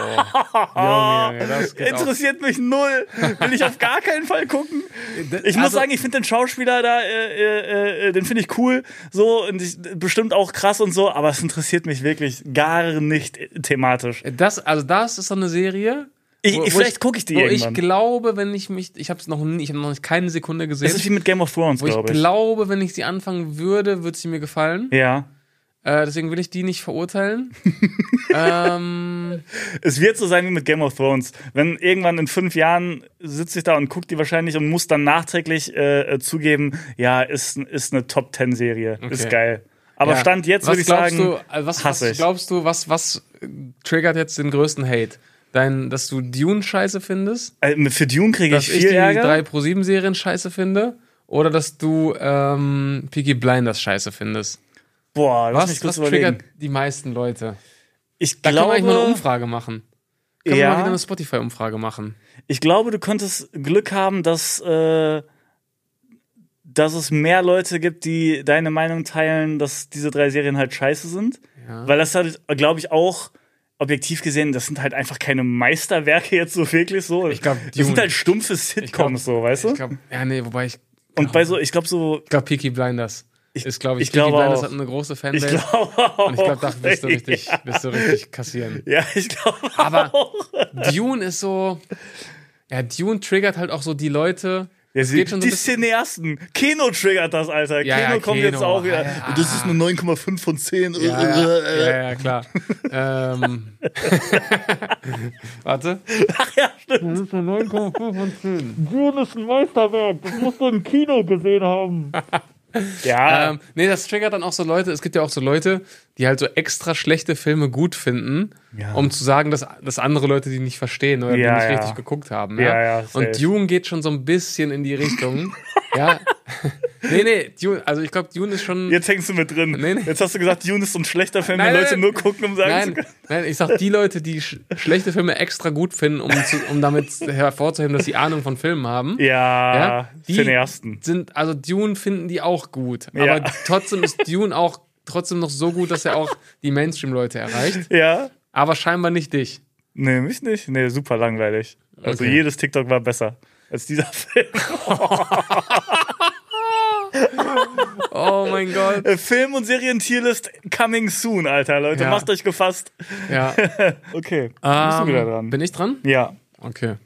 Junge, Junge, das geht auch. Interessiert mich null. Will ich auf gar keinen Fall gucken. Ich muss Also- sagen, ich finde den Schauspieler da, äh, äh, äh, den finde ich cool, so und ich, bestimmt auch krass und so, aber es interessiert mich wirklich gar nicht thematisch. Das, also das ist so eine Serie, Ich, Wo- ich, wo vielleicht gucke ich die Wo irgendwann. ich glaube, wenn ich mich, ich habe es noch nie, ich habe noch nicht keine Sekunde gesehen. Das ist wie mit Game of Thrones, wo ich glaube ich. glaube, wenn ich sie anfangen würde, würde sie mir gefallen. Ja. Äh, deswegen will ich die nicht verurteilen. ähm, Es wird so sein wie mit Game of Thrones. Wenn irgendwann in fünf Jahren sitze ich da und gucke die wahrscheinlich und muss dann nachträglich äh, zugeben, ja, ist, ist eine Top-Zehn-Serie. Okay. Ist geil. Aber ja. Stand jetzt Was würde ich glaubst sagen, du, äh, was, hasse was ich. glaubst du, was, was äh, triggert jetzt den größten Hate? Dein, dass du Dune scheiße findest? Äh, für Dune kriege Dass ich ich viel die Ärger. drei Pro sieben Serien scheiße finde? Oder dass du ähm, Peaky Blinders scheiße findest? Boah, lass mich Was, kurz was überlegen. triggert die meisten Leute? Ich Da glaube, können wir eigentlich mal eine Umfrage machen. Können wir Ja. mal wieder eine Spotify-Umfrage machen? ich glaube, du könntest Glück haben, dass, äh, dass es mehr Leute gibt, die deine Meinung teilen, dass diese drei Serien halt scheiße sind. Ja. Weil das halt, glaube ich, auch objektiv gesehen, das sind halt einfach keine Meisterwerke jetzt so wirklich so. Ich glaub, das Dune- sind halt stumpfe Ich glaub- Sitcoms so, weißt du? Ich glaube, ja, nee, wobei ich, Und bei so, ich glaube so, ich glaube, Peaky Blinders Ich- ist, glaube ich, ich Peaky glaube Blinders auch. hat eine große ich Fanbase. glaube auch. Und ich glaube, da wirst du richtig, Ja, wirst du richtig kassieren. ja ich glaube Aber auch. Dune ist so, ja, Dune triggert halt auch so die Leute. Ja, es geht schon so die ein bisschen, Cineasten. Kino triggert das, Alter. Ja, Kino ja, kommt Kino. jetzt auch wieder. Ah, ja. Und das ist eine neun Komma fünf von zehn. ja, ja, ja, ja, klar. ähm, warte. Ach ja, stimmt. Das ist eine neun Komma fünf von zehn. Dune ist ein Meisterwerk. Das musst du im Kino gesehen haben. Ja. Ähm, nee, das triggert dann auch so Leute, es gibt ja auch so Leute, die halt so extra schlechte Filme gut finden, Ja. um zu sagen, dass, dass andere Leute die nicht verstehen oder Ja, die nicht ja. richtig geguckt haben. Ja, Ja, ja, safe. Und Dune geht schon so ein bisschen in die Richtung. ja. Nee, nee, Dune, also ich glaube, Dune ist schon. Jetzt hängst du mit drin. Nee, nee. Jetzt hast du gesagt, Dune ist so ein schlechter Film, Nein, den nein, Leute nein. nur gucken, um sagen zu Nein, können. nein, ich sag die Leute, die sch schlechte Filme extra gut finden, um, zu, um damit hervorzuheben, dass sie Ahnung von Filmen haben. Ja, Ja, die Cineasten. sind, also Dune finden die auch gut. Ja. Aber trotzdem ist Dune auch trotzdem noch so gut, dass er auch die Mainstream-Leute erreicht. Ja. Aber scheinbar nicht dich. Nee, mich nicht. Nee, super langweilig. Also Okay. jedes TikTok war besser als dieser Film. Oh mein Gott. Äh, Film- und Serien-Tierlist coming soon, Alter, Leute. Ja. Macht euch gefasst. Ja. Okay, bist du Ähm, wieder dran. Bin ich dran? Ja. Okay.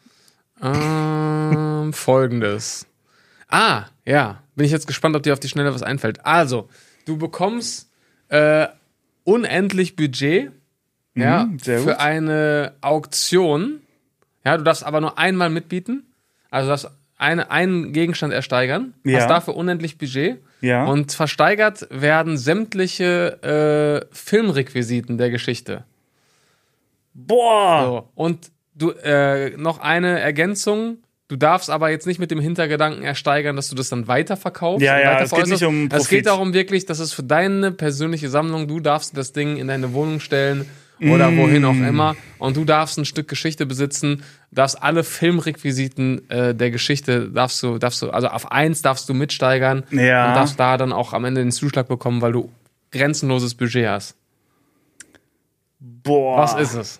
Ähm, Folgendes. Ah, ja. Bin ich jetzt gespannt, ob dir auf die Schnelle was einfällt. Also, du bekommst äh, unendlich Budget ja, Mhm, sehr für gut. eine Auktion. Ja, du darfst aber nur einmal mitbieten. Also du darfst eine, einen Gegenstand ersteigern. Ja. Hast dafür unendlich Budget. Ja. Und versteigert werden sämtliche äh, Filmrequisiten der Geschichte. Boah. So. Und du, äh, noch eine Ergänzung. Du darfst aber jetzt nicht mit dem Hintergedanken ersteigern, dass du das dann weiterverkaufst. Ja, und ja, weiter es geht nicht um Es Profit. geht darum wirklich, dass es für deine persönliche Sammlung, du darfst das Ding in deine Wohnung stellen oder Mm. wohin auch immer und du darfst ein Stück Geschichte besitzen, darfst alle Filmrequisiten äh, der Geschichte, darfst du, darfst du, also auf eins darfst du mitsteigern Ja. und darfst da dann auch am Ende den Zuschlag bekommen, weil du grenzenloses Budget hast. Boah. Was ist es?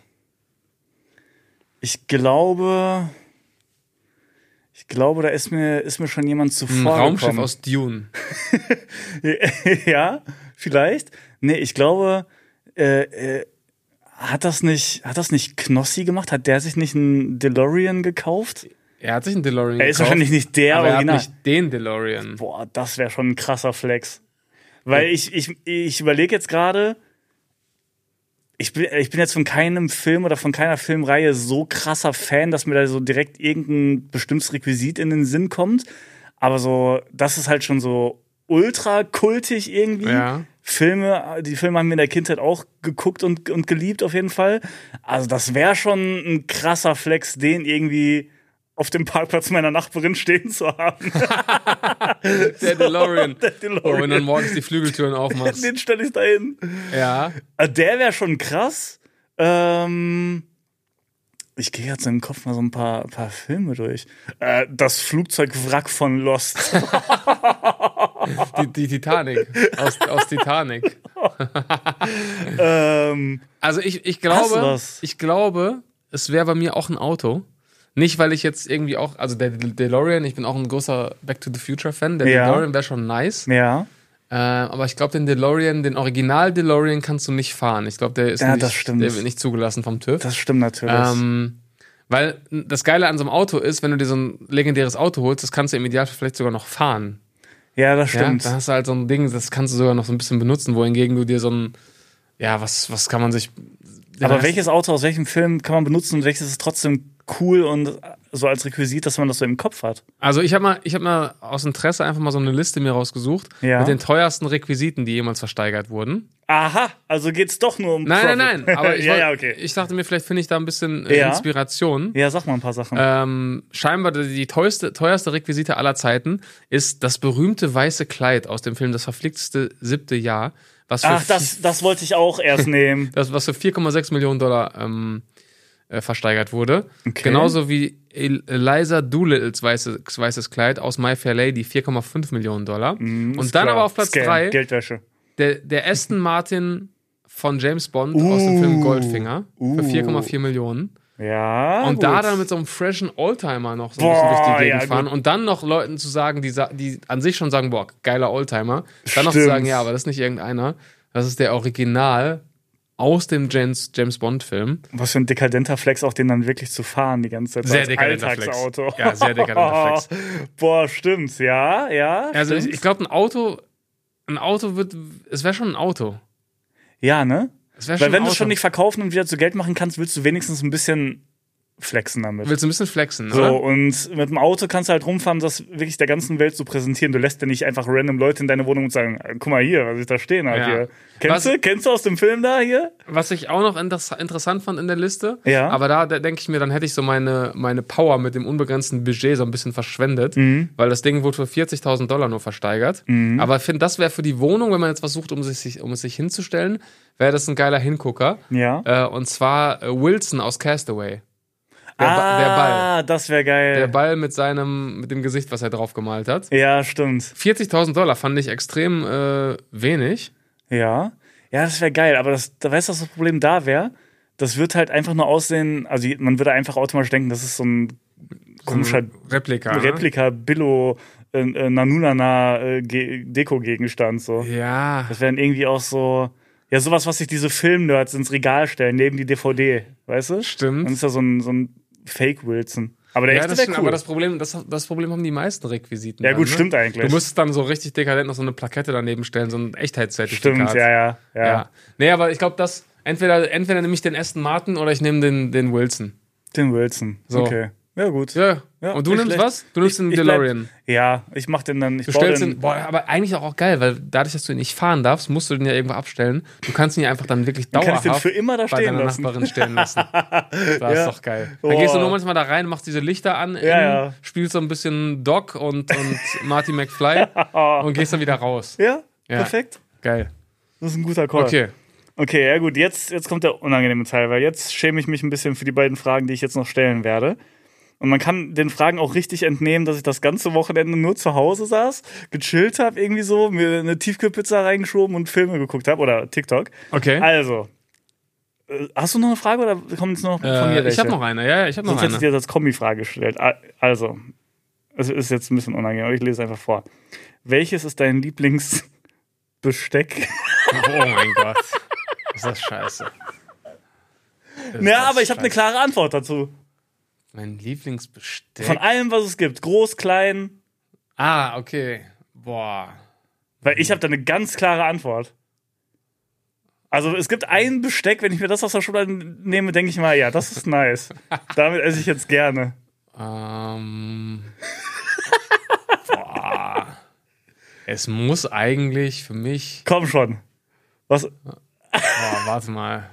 Ich glaube. Ich glaube, da ist mir, ist mir schon jemand Ein zuvor Raumschiff gekommen. aus Dune. Ja, vielleicht. Nee, ich glaube, äh, äh, hat das nicht, hat das nicht Knossi gemacht? Hat der sich nicht einen DeLorean gekauft? Er hat sich einen DeLorean Er ist gekauft, wahrscheinlich nicht der aber er hat Original. nicht den DeLorean. Boah, das wäre schon ein krasser Flex. Weil ich, ich, ich überlege jetzt gerade, ich bin, ich bin jetzt von keinem Film oder von keiner Filmreihe so krasser Fan, dass mir da so direkt irgendein bestimmtes Requisit in den Sinn kommt. Aber so, das ist halt schon so ultra kultig irgendwie. Ja. Filme, die Filme haben wir in der Kindheit auch geguckt und, und geliebt auf jeden Fall. Also das wäre schon ein krasser Flex, den irgendwie auf dem Parkplatz meiner Nachbarin stehen zu haben. Der DeLorean. Der Oh, wenn du DeLorean. dann morgens die Flügeltüren aufmachst. Den stelle ich da hin. Ja. Also der wäre schon krass. Ähm, ich gehe jetzt im Kopf mal so ein paar, paar Filme durch. Äh, das Flugzeugwrack von Lost. Die, die Titanic. Aus, aus Titanic. ähm, Also ich, ich Hast du glaube, was? ich glaube, es wäre bei mir auch ein Auto. Nicht, weil ich jetzt irgendwie auch, also der De- DeLorean, ich bin auch ein großer Back to the Future Fan. Der Ja. DeLorean wäre schon nice. ja. Äh, aber ich glaube, den DeLorean, den Original DeLorean kannst du nicht fahren. Ich glaube, der ist Ja, nicht, das stimmt. der wird nicht zugelassen vom TÜV. Das stimmt natürlich. Ähm, Weil das Geile an so einem Auto ist, wenn du dir so ein legendäres Auto holst, das kannst du im Idealfall vielleicht sogar noch fahren. Ja, das stimmt. Ja, da hast du halt so ein Ding, das kannst du sogar noch so ein bisschen benutzen, wohingegen du dir so ein, ja, was, was kann man sich... Aber welches Auto aus welchem Film kann man benutzen und welches ist trotzdem cool und so als Requisit, dass man das so im Kopf hat? Also ich habe mal, ich hab mal aus Interesse einfach mal so eine Liste mir rausgesucht Ja. mit den teuersten Requisiten, die jemals versteigert wurden. Aha, also geht's doch nur um Nein, Profit. nein, nein, aber ich, ja, wollt- ja, okay. ich dachte mir, vielleicht finde ich da ein bisschen äh, Ja. Inspiration. Ja, sag mal ein paar Sachen. Ähm, scheinbar die die teuerste, teuerste Requisite aller Zeiten ist das berühmte weiße Kleid aus dem Film Das verflixte siebte Jahr. Was für Ach, das, das wollte ich auch erst nehmen. das, was für vier Komma sechs Millionen Dollar ähm, äh, versteigert wurde. Okay. Genauso wie El- Eliza Doolittles weißes, weißes Kleid aus My Fair Lady, vier Komma fünf Millionen Dollar. Mhm, ist Und dann klar. aber auf Platz Scam, drei Geldwäsche. der, der Aston Martin von James Bond aus dem Film Goldfinger für vier Komma vier Millionen. Ja, Und gut. da dann mit so einem freshen Oldtimer noch so ein Boah, bisschen durch die Gegend ja, fahren gut. und dann noch Leuten zu sagen, die, sa- die an sich schon sagen, boah, geiler Oldtimer, dann noch zu Stimmt. sagen, ja, aber das ist nicht irgendeiner, das ist der Original aus dem James, James Bond-Film. Was für ein dekadenter Flex, auch den dann wirklich zu fahren die ganze Zeit. so Sehr als dekadenter Flex. Alltagsauto. Ja, sehr dekadenter Flex. Boah, stimmt. Ja, ja. Also ich, stimmt. ich glaube, ein Auto, ein Auto wird, es wäre schon ein Auto. Ja, ne? Es wäre Weil schon wenn ein du es Auto. schon nicht verkaufen und wieder zu Geld machen kannst, willst du wenigstens ein bisschen flexen damit. Willst du ein bisschen flexen, So, oder? und mit dem Auto kannst du halt rumfahren, das wirklich der ganzen Welt zu präsentieren. Du lässt ja nicht einfach random Leute in deine Wohnung und sagen, guck mal hier, was ich da stehen habe Ja. hier. Kennst Was- du? Kennst du aus dem Film da hier? Was ich auch noch inter- interessant fand in der Liste, Ja. aber da, da denke ich mir, dann hätte ich so meine, meine Power mit dem unbegrenzten Budget so ein bisschen verschwendet, Mhm. weil das Ding wurde für vierzigtausend Dollar nur versteigert. Aber ich finde, das wäre für die Wohnung, wenn man jetzt was sucht, um, sich, um es sich hinzustellen, wäre das ein geiler Hingucker. Ja. Äh, und zwar äh, Wilson aus Castaway. Der, ah, Ba- der Ball. das wäre geil. Der Ball mit seinem, mit dem Gesicht, was er drauf gemalt hat. Ja, stimmt. vierzigtausend Dollar fand ich extrem äh, wenig. Ja. Ja, das wäre geil, aber das, da weißt du, was das Problem da wäre? Das wird halt einfach nur aussehen, also man würde einfach automatisch denken, das ist so ein komischer Replika. ne? Replika, Billo, äh, äh, Nanunana äh, Ge- Deko-Gegenstand. So. Ja. Das wäre dann irgendwie auch so, ja, sowas, was sich diese Film-Nerds ins Regal stellen, neben die D V D, weißt du? Stimmt. Dann ist ja so ein, so ein Fake-Wilson. Aber der Ja, echte das wäre stimmt, cool. aber das Problem, das, das Problem haben die meisten Requisiten. Ja, dann, gut, ne? stimmt eigentlich. Du musst dann so richtig dekadent noch so eine Plakette daneben stellen, so ein Echtheitszertifikat. Stimmt, ja, ja, ja. ja. Nee, aber ich glaube, dass entweder, entweder nehme ich den Aston Martin oder ich nehme den, den Wilson. Den Wilson. So. Okay. Ja, gut. Ja. Ja, Und du nicht nimmst schlecht. was? Du nimmst Ich- den ich bleib- DeLorean. Ja, ich mach den dann. Ich Du baue stellst den, den, boah, aber eigentlich auch, auch geil, weil dadurch, dass du ihn nicht fahren darfst, musst du den ja irgendwo abstellen. Du kannst ihn ja einfach dann wirklich kann ich dauerhaft den für immer da bei stehen deiner lassen. Nachbarin stehen lassen. Das Ja. ist doch geil. Dann Boah. gehst du nur manchmal da rein, machst diese Lichter an, Ja, innen, ja. spielst so ein bisschen Doc und, und Marty McFly und gehst dann wieder raus. Ja, Ja. perfekt. Geil. Das ist ein guter Call. Okay. Okay, ja gut, jetzt, jetzt kommt der unangenehme Teil, weil jetzt schäme ich mich ein bisschen für die beiden Fragen, die ich jetzt noch stellen werde. Und man kann den Fragen auch richtig entnehmen, dass ich das ganze Wochenende nur zu Hause saß, gechillt habe, irgendwie so, mir eine Tiefkühlpizza reingeschoben und Filme geguckt habe oder TikTok. Okay. Also, äh, hast du noch eine Frage oder kommen jetzt noch von mir Äh, welche? ich habe noch eine, ja, ja, ich habe noch Sonst hätte ich eine. dir das als Kombi-Frage gestellt. A- Also, es ist jetzt ein bisschen unangenehm, aber ich lese einfach vor. Welches ist dein Lieblingsbesteck? Oh mein Gott. Ist das scheiße. Das ist Ja, das aber ich habe eine scheiße. klare Antwort dazu. Mein Lieblingsbesteck. Von allem, was es gibt. Groß, klein. Ah, okay. Boah. Weil ich habe da eine ganz klare Antwort. Also es gibt ein Besteck, wenn ich mir das aus der Schublade nehme, denke ich mal, ja, das ist nice. Damit esse ich jetzt gerne. Ähm. Boah. Es muss eigentlich für mich. Komm schon. Was? Boah, warte mal.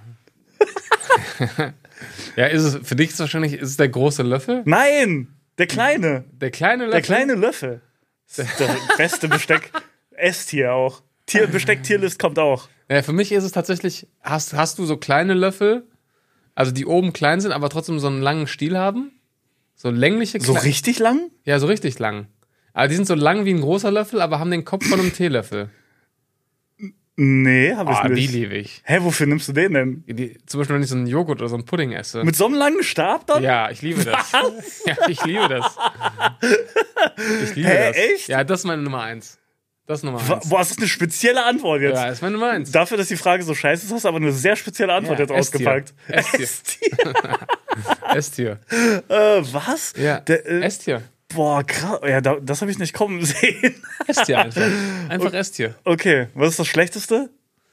Ja, ist es für dich ist es wahrscheinlich ist es der große Löffel? Nein! Der kleine. Der kleine Löffel? Der kleine Löffel. Das ist das beste Besteck. Esstier auch. Tier, Besteck-Tierlist kommt auch. Ja, für mich ist es tatsächlich, hast, hast du so kleine Löffel, also die oben klein sind, aber trotzdem so einen langen Stiel haben? So längliche So Kle- richtig lang? Ja, so richtig lang. Aber die sind so lang wie ein großer Löffel, aber haben den Kopf von einem Teelöffel. Nee, hab ich Ah, die nicht. liebe ich. Hä, wofür nimmst du den denn? Die, zum Beispiel, wenn ich so einen Joghurt oder so einen Pudding esse. Mit so einem langen Stab dann? Ja, ich liebe das. Ja, ich liebe das. Ich liebe Hä, das. echt? Ja, das ist meine Nummer eins. Das ist Nummer Wa- eins. Boah, das ist eine spezielle Antwort jetzt. Ja, das ist meine Nummer eins. Dafür, dass die Frage so scheiße ist, hast du aber eine sehr spezielle Antwort Ja, jetzt Esstier. ausgepackt. Esstier. Esstier. Esstier. Äh, was? Ja, Der, äh, Esstier. Boah, krass. Ja, da, das habe ich nicht kommen sehen. Esstier einfach. Einfach Esstier. Okay, was ist das Schlechteste?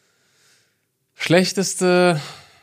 Schlechteste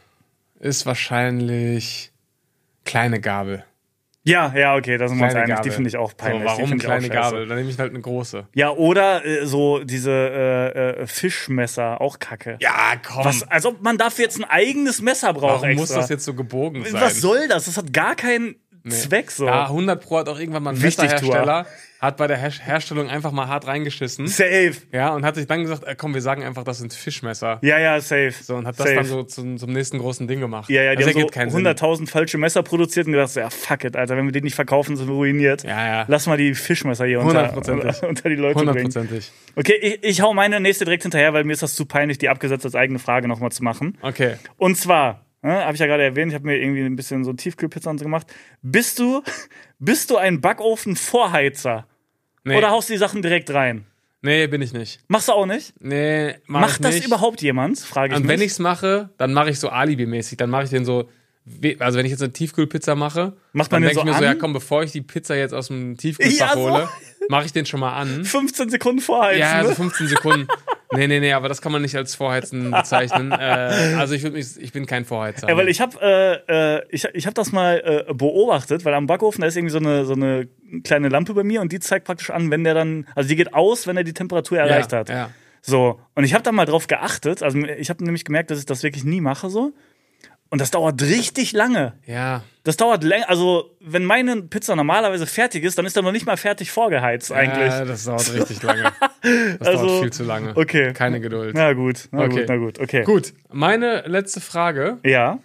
ist wahrscheinlich kleine Gabel. Ja, ja, okay, da sind wir uns Kleine einig. Die Gabel. finde ich auch peinlich. So, Die warum find ich auch kleine scheiße. Gabel? Dann nehme ich halt eine große. Ja, oder äh, so diese äh, äh, Fischmesser, auch kacke. Ja, komm. Was, als ob man dafür jetzt ein eigenes Messer braucht warum extra. muss das jetzt so gebogen sein? Was soll das? Das hat gar keinen Nee. Zweck so. Ja, hundert Pro hat auch irgendwann mal ein Wichtigtour. Messerhersteller, hat bei der Her Herstellung einfach mal hart reingeschissen. Safe. Ja, und hat sich dann gesagt, äh, komm, wir sagen einfach, das sind Fischmesser. Ja, ja, safe. So, und hat das safe. dann so zum, zum nächsten großen Ding gemacht. Ja, ja, die das haben ergibt so keinen Sinn. hunderttausend falsche Messer produziert und gedacht, so, ja, fuck it, Alter, wenn wir die nicht verkaufen, sind wir ruiniert. Ja, ja. Lass mal die Fischmesser hier unter, Hundertprozentig. unter die Leute bringen. Hundertprozentig. Okay, ich, ich hau meine nächste direkt hinterher, weil mir ist das zu peinlich, die abgesetzt als eigene Frage nochmal zu machen. Okay. Und zwar, ne, habe ich ja gerade erwähnt, ich habe mir irgendwie ein bisschen so Tiefkühlpizza und so gemacht. Bist du, bist du ein Backofen-Vorheizer? Nee. Oder haust du die Sachen direkt rein? Nee, bin ich nicht. Machst du auch nicht? Nee, mach Macht ich das nicht. überhaupt jemand? Frage ich Und mich. wenn ich's mache, dann mache ich so Alibi-mäßig. Dann mache ich den so, we- also wenn ich jetzt eine Tiefkühlpizza mache, Macht man dann den denke ich so mir so, an? ja komm, bevor ich die Pizza jetzt aus dem Tiefkühlfach Ja, so. hole, mache ich den schon mal an. fünfzehn Sekunden vorheizen. Ja, also ne? fünfzehn Sekunden. Nee, nee, nee, aber das kann man nicht als Vorheizen bezeichnen. äh, also ich würde mich, ich bin kein Vorheizer. Ja, weil ich habe äh, äh, ich, ich hab das mal äh, beobachtet, weil am Backofen da ist irgendwie so eine, so eine kleine Lampe bei mir und die zeigt praktisch an, wenn der dann, also die geht aus, wenn er die Temperatur erreicht ja, hat. Ja. So, und ich habe da mal drauf geachtet, also ich habe nämlich gemerkt, dass ich das wirklich nie mache so. Und das dauert richtig lange. Ja. Das dauert länger, also wenn meine Pizza normalerweise fertig ist, dann ist er noch nicht mal fertig vorgeheizt eigentlich. Ja, das dauert richtig lange. Das Also, dauert viel zu lange. okay. Keine Geduld. Na gut, na Okay. gut, na gut, okay. Gut, meine letzte Frage. Ja,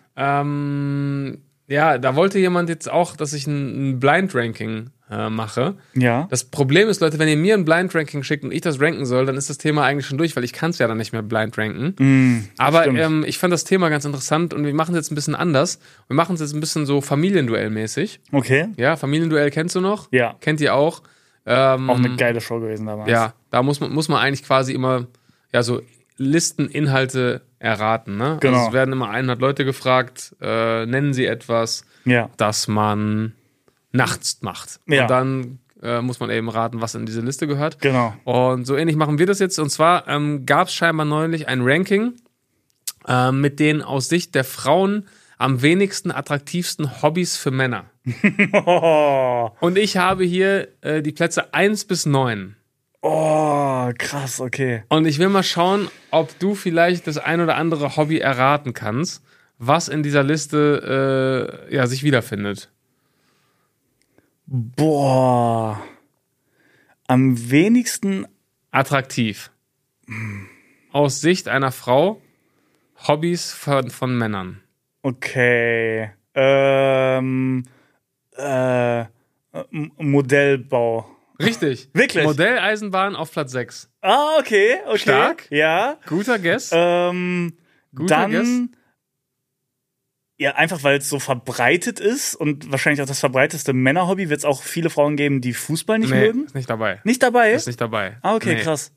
Ähm, ja, da wollte jemand jetzt auch, dass ich ein, ein Blind-Ranking äh, mache. ja. Das Problem ist, Leute, wenn ihr mir ein Blind-Ranking schickt und ich das ranken soll, dann ist das Thema eigentlich schon durch, weil ich kann es ja dann nicht mehr blind ranken. Mm, Aber stimmt. ähm, ich fand das Thema ganz interessant und wir machen es jetzt ein bisschen anders. Wir machen es jetzt ein bisschen so Familienduell-mäßig. Okay. Ja, Familienduell kennst du noch? Ja. Kennt ihr auch? Ähm, Auch eine geile Show gewesen damals. Ja, da muss man, muss man eigentlich quasi immer ja, so Listeninhalte erraten. Ne? Genau. Also es werden immer hundert Leute gefragt, äh, nennen sie etwas, Ja. das man nachts macht. Ja. Und dann äh, muss man eben raten, was in diese Liste gehört. Genau. Und so ähnlich machen wir das jetzt. Und zwar ähm, gab es scheinbar neulich ein Ranking äh, mit den aus Sicht der Frauen am wenigsten attraktivsten Hobbys für Männer. Oh, Und ich habe hier äh, die Plätze eins bis neun. oh, krass, okay. Und ich will mal schauen, ob du vielleicht das ein oder andere Hobby erraten kannst, was in dieser Liste äh, ja, sich wiederfindet. Boah. Am wenigsten. Attraktiv. Aus Sicht einer Frau, Hobbys von, von Männern. Okay. Ähm. Äh. M- Modellbau. Richtig. Wirklich? Modelleisenbahn auf Platz sechs. Ah, okay, okay. Stark. Ja. Guter Guess. Ähm. Guter dann. Guess. Ja, einfach weil es so verbreitet ist und wahrscheinlich auch das verbreitetste Männerhobby, wird es auch viele Frauen geben, die Fußball nicht Nee, mögen. ist nicht dabei. Nicht dabei? Ist nicht dabei. Ah, okay, Nee. krass.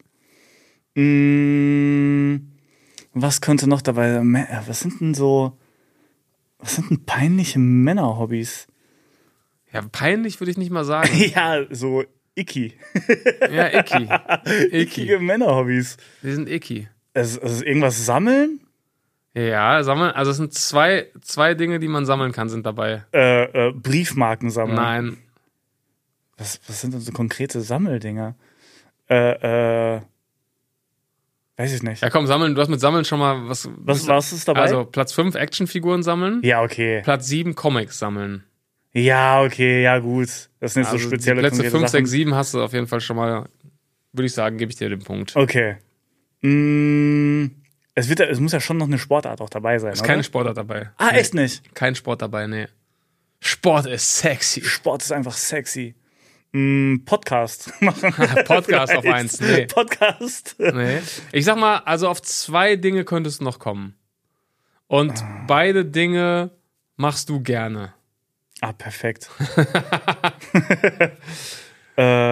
Mm, was könnte noch dabei sein? Mä- Was sind denn so. Was sind denn peinliche Männerhobbys? Ja, peinlich würde ich nicht mal sagen. Ja, so icky. Ja, icky. Ickige Icky. Männerhobbys. Die sind icky. Also, also irgendwas sammeln? Ja, sammeln. Also es sind zwei, zwei Dinge, die man sammeln kann, sind dabei. Äh, äh, Briefmarken sammeln. Nein. Was, was sind denn so konkrete Sammeldinger? Äh, äh. Weiß ich nicht. Ja, komm, sammeln. Du hast mit Sammeln schon mal was. Was, was ist dabei? Also Platz fünf Actionfiguren sammeln. ja, okay. Platz sieben Comics sammeln. Ja, okay, ja, gut. Das sind jetzt Also so spezielle die Plätze konkrete fünf, Sachen. sechs, sieben hast du auf jeden Fall schon mal, würde ich sagen, gebe ich dir den Punkt. Okay. Mm, es, wird, ja- es muss ja schon noch eine Sportart auch dabei sein, Ist oder? keine Sportart dabei. Ah, Nee, echt nicht? Kein Sport dabei, nee. Sport ist sexy. Sport ist einfach sexy. Mm, Podcast. Podcast auf Vielleicht. eins, nee. Podcast. Nee. Ich sag mal, also auf zwei Dinge könntest du noch kommen. Und Ah. beide Dinge machst du gerne. Ah, perfekt.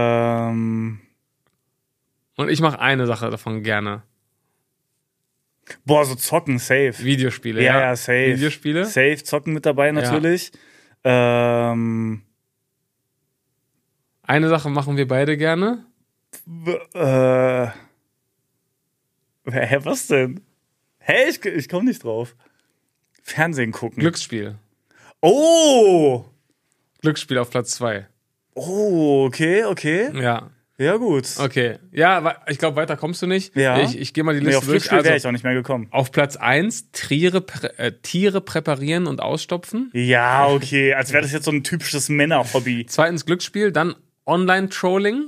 ähm, Und ich mache eine Sache davon gerne. Boah, so zocken, safe. Videospiele, Ja, ja. ja, safe. Videospiele? Safe, zocken mit dabei natürlich. Ähm, Eine Sache machen wir beide gerne. w- äh, hä, was denn? Hä, ich, ich komm nicht drauf. Fernsehen gucken. Glücksspiel. Oh! Glücksspiel auf Platz zwei. Oh, okay, okay. Ja. Ja, gut. Okay. Ja, wa- ich glaube, weiter kommst du nicht. Ja. Ich, ich gehe mal die Nee, Liste auf durch. Glücksspiel Also, wäre ich auch nicht mehr gekommen. auf Platz eins Tiere, prä äh, Tiere präparieren und ausstopfen. Ja, okay. Als wäre das jetzt so ein typisches Männer-Hobby. Zweitens Glücksspiel, dann Online-Trolling.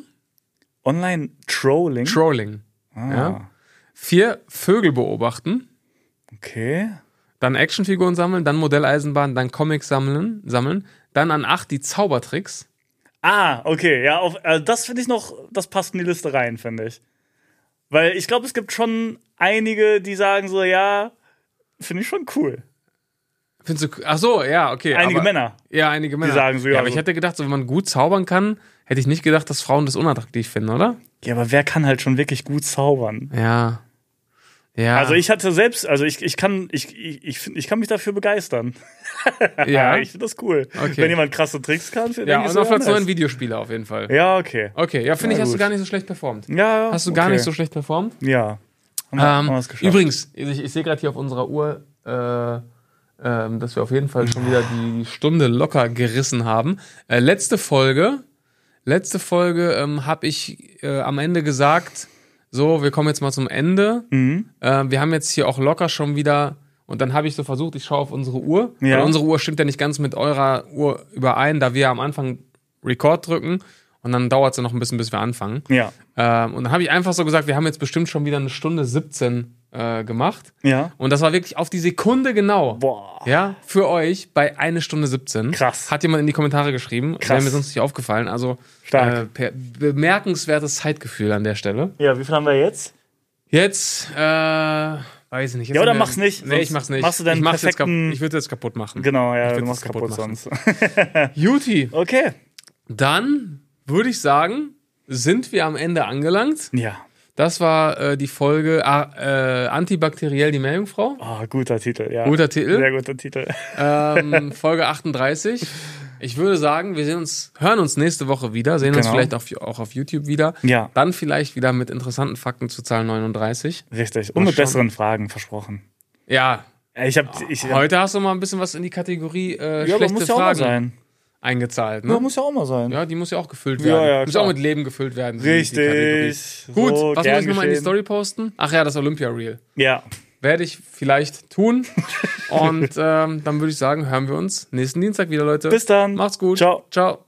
Online-Trolling? Trolling. ah, Ja. Vier, Vögel beobachten. okay. Dann Actionfiguren sammeln, dann Modelleisenbahn, dann Comics sammeln, sammeln. Dann an acht die Zaubertricks. Ah, okay. Ja, auf, also das finde ich noch, das passt in die Liste rein, finde ich. Weil ich glaube, es gibt schon einige, die sagen so, ja, finde ich schon cool. Findest du, ach so, ja, okay. Einige aber, Männer. Ja, einige Männer. sagen so, ja, aber ich so- hätte gedacht, so, wenn man gut zaubern kann, hätte ich nicht gedacht, dass Frauen das unattraktiv finden, oder? Ja, aber wer kann halt schon wirklich gut zaubern? Ja. Ja. Also ich hatte selbst, also ich, ich kann, ich, ich, ich, find- ich kann mich dafür begeistern. ja. Ich finde das cool. Okay. Wenn jemand krasse Tricks kann, finde ja, ich und so, auf Platz nice. neun Videospiele auf jeden Fall. Ja, okay. Okay, ja, finde ich, Na hast du gut. gar nicht so schlecht performt. Ja, Hast du gar okay. nicht so schlecht performt. Ja. Haben wir, haben Ähm, wir es geschafft. übrigens, ich, ich sehe gerade hier auf unserer Uhr, äh, ähm, dass wir auf jeden Fall schon wieder die Stunde locker gerissen haben. Äh, letzte Folge, letzte Folge ähm, habe ich äh, am Ende gesagt, so, wir kommen jetzt mal zum Ende. Mhm. Äh, wir haben jetzt hier auch locker schon wieder, und dann habe ich so versucht, ich schaue auf unsere Uhr, Ja. weil unsere Uhr stimmt ja nicht ganz mit eurer Uhr überein, da wir am Anfang Record drücken und dann dauert es ja noch ein bisschen, bis wir anfangen. Ja. Ähm, und dann habe ich einfach so gesagt, wir haben jetzt bestimmt schon wieder eine Stunde siebzehn äh, gemacht. Ja. Und das war wirklich auf die Sekunde genau. Boah. Ja, für euch bei eine Stunde siebzehn. Krass. Hat jemand in die Kommentare geschrieben. Krass. Wäre mir sonst nicht aufgefallen. Also Stark. äh, per, bemerkenswertes Zeitgefühl an der Stelle. Ja, wie viel haben wir jetzt? Jetzt, äh, weiß ich nicht. Jetzt Ja, oder haben wir- mach's nicht, Nee, sonst ich mach's nicht. machst du deinen ich mach's jetzt perfekten- kaputt. Ich würde jetzt kaputt machen. Genau, ja, Ich du würd machst das kaputt, kaputt machen. sonst. Juti, Okay. dann würde ich sagen, sind wir am Ende angelangt. Ja. Das war äh, die Folge ah, äh, Antibakteriell die Meerjungfrau. Oh, guter Titel, ja. Guter Titel. Sehr guter Titel. Ähm, Folge achtunddreißig. Ich würde sagen, wir sehen uns, hören uns nächste Woche wieder, sehen uns Genau. vielleicht auf, auch auf YouTube wieder. Ja. Dann vielleicht wieder mit interessanten Fakten zur Zahl neununddreißig. Richtig. Mal Und mit schauen. besseren Fragen, versprochen. Ja, Ich hab, ich, heute hast du mal ein bisschen was in die Kategorie äh, ja, aber schlechte muss ja auch mal Fragen sein. eingezahlt. Ja, Ne? muss ja auch mal sein. Ja, die muss ja auch gefüllt Ja, werden. ja, muss klar. auch mit Leben gefüllt werden. die- die Kategorie. Richtig. Gut, So, was muss gern ich nochmal in die geschehen. Story posten? Ach ja, das Olympia-Reel. Ja. Werde ich vielleicht tun. Und ähm, dann würde ich sagen, hören wir uns nächsten Dienstag wieder, Leute. Bis dann. Macht's gut. Ciao. Ciao.